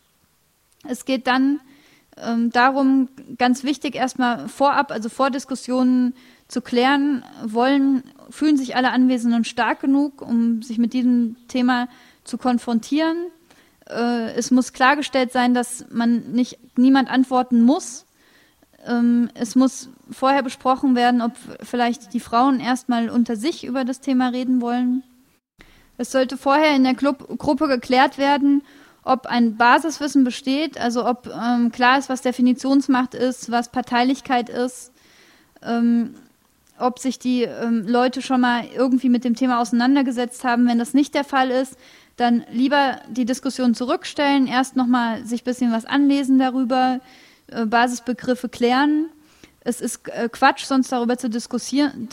Es geht dann ähm, darum, ganz wichtig erstmal vorab, also vor Diskussionen zu klären, wollen, fühlen sich alle Anwesenden stark genug, um sich mit diesem Thema zu konfrontieren. Äh, es muss klargestellt sein, dass man nicht niemand antworten muss. Ähm, es muss vorher besprochen werden, ob vielleicht die Frauen erstmal unter sich über das Thema reden wollen. Es sollte vorher in der Club- Gruppe geklärt werden, ob ein Basiswissen besteht, also ob ähm, klar ist, was Definitionsmacht ist, was Parteilichkeit ist, ähm, ob sich die ähm, Leute schon mal irgendwie mit dem Thema auseinandergesetzt haben. Wenn das nicht der Fall ist, dann lieber die Diskussion zurückstellen, erst nochmal sich ein bisschen was anlesen darüber, äh, Basisbegriffe klären. Es ist äh, Quatsch, sonst darüber zu diskutieren.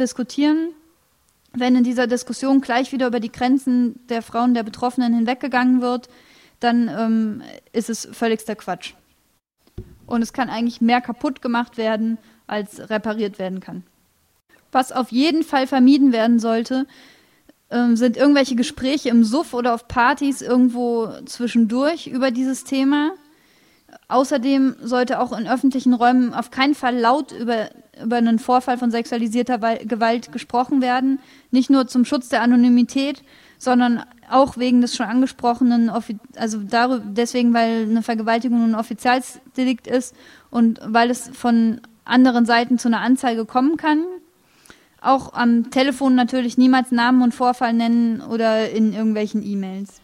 Wenn in dieser Diskussion gleich wieder über die Grenzen der Frauen, der Betroffenen hinweggegangen wird, dann ähm, ist es völligster Quatsch. Und es kann eigentlich mehr kaputt gemacht werden, als repariert werden kann. Was auf jeden Fall vermieden werden sollte, ähm, sind irgendwelche Gespräche im Suff oder auf Partys irgendwo zwischendurch über dieses Thema. Außerdem sollte auch in öffentlichen Räumen auf keinen Fall laut über, über einen Vorfall von sexualisierter Gewalt gesprochen werden. Nicht nur zum Schutz der Anonymität, sondern auch wegen des schon angesprochenen, also darüber, deswegen, weil eine Vergewaltigung ein Offizialsdelikt ist und weil es von anderen Seiten zu einer Anzeige kommen kann. Auch am Telefon natürlich niemals Namen und Vorfall nennen oder in irgendwelchen E-Mails.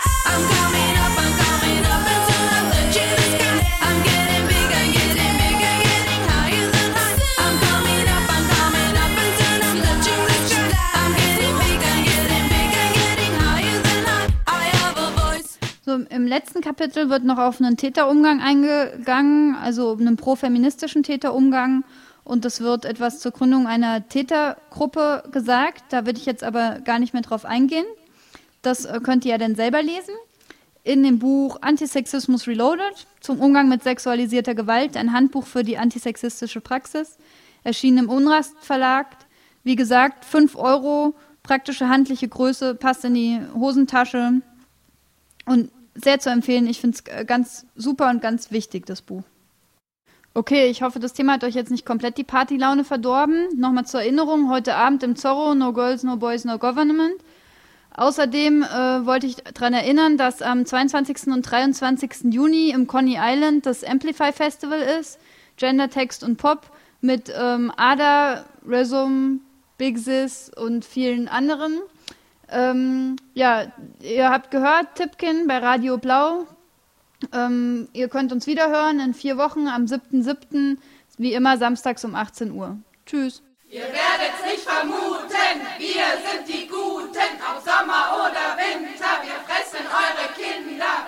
So, im letzten Kapitel wird noch auf einen Täterumgang eingegangen, also einen profeministischen Täterumgang. Und es wird etwas zur Gründung einer Tätergruppe gesagt. Da würde ich jetzt aber gar nicht mehr drauf eingehen. Das äh, könnt ihr ja dann selber lesen. In dem Buch Antisexismus Reloaded zum Umgang mit sexualisierter Gewalt, ein Handbuch für die antisexistische Praxis, erschienen im Unrast Verlag. Wie gesagt, fünf Euro, praktische handliche Größe, passt in die Hosentasche und sehr zu empfehlen. Ich finde es ganz super und ganz wichtig, das Buch. Okay, ich hoffe, das Thema hat euch jetzt nicht komplett die Partylaune verdorben. Nochmal zur Erinnerung, heute Abend im Zorro, No Girls, No Boys, No Government. Außerdem äh, wollte ich daran erinnern, dass am zweiundzwanzigsten und dreiundzwanzigsten Juni im Coney Island das Amplify Festival ist, Gender, Text und Pop, mit ähm, Ada, Resum, Big Sis und vielen anderen. Ähm, ja, ihr habt gehört, Tipkin bei Radio Blau. Ähm, ihr könnt uns wieder hören in vier Wochen am siebten siebten wie immer samstags um achtzehn Uhr. Tschüss. Ihr werdet's nicht vermuten, wir sind die Guten, ob Sommer oder Winter, wir fressen eure Kinder.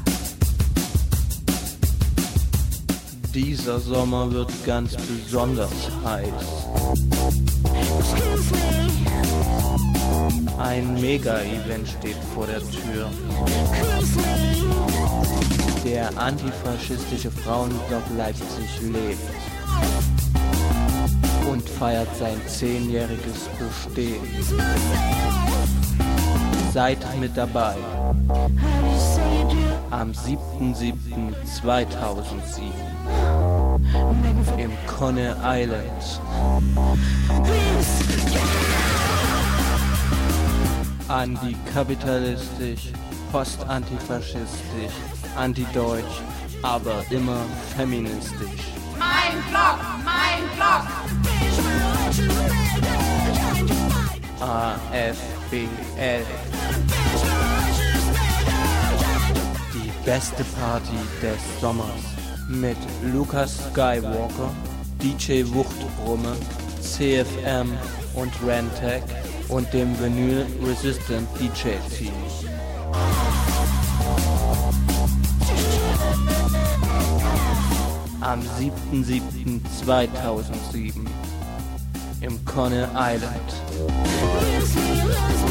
Dieser Sommer wird ganz besonders heiß. Ein Mega-Event steht vor der Tür. Der antifaschistische Frauenblock Leipzig lebt und feiert sein zehnjähriges Bestehen. Seid mit dabei. Am siebten siebten zweitausendsieben im Coney Island. Antikapitalistisch, postantifaschistisch, antideutsch, aber immer feministisch. Mein Blog, mein Blog. A F B L. Die beste Party des Sommers mit Lukas Skywalker, D J Wuchtbrumme, C F M und Rentec und dem Vinyl Resistant D J Team. Am siebten siebten zweitausendsieben im Coney Island.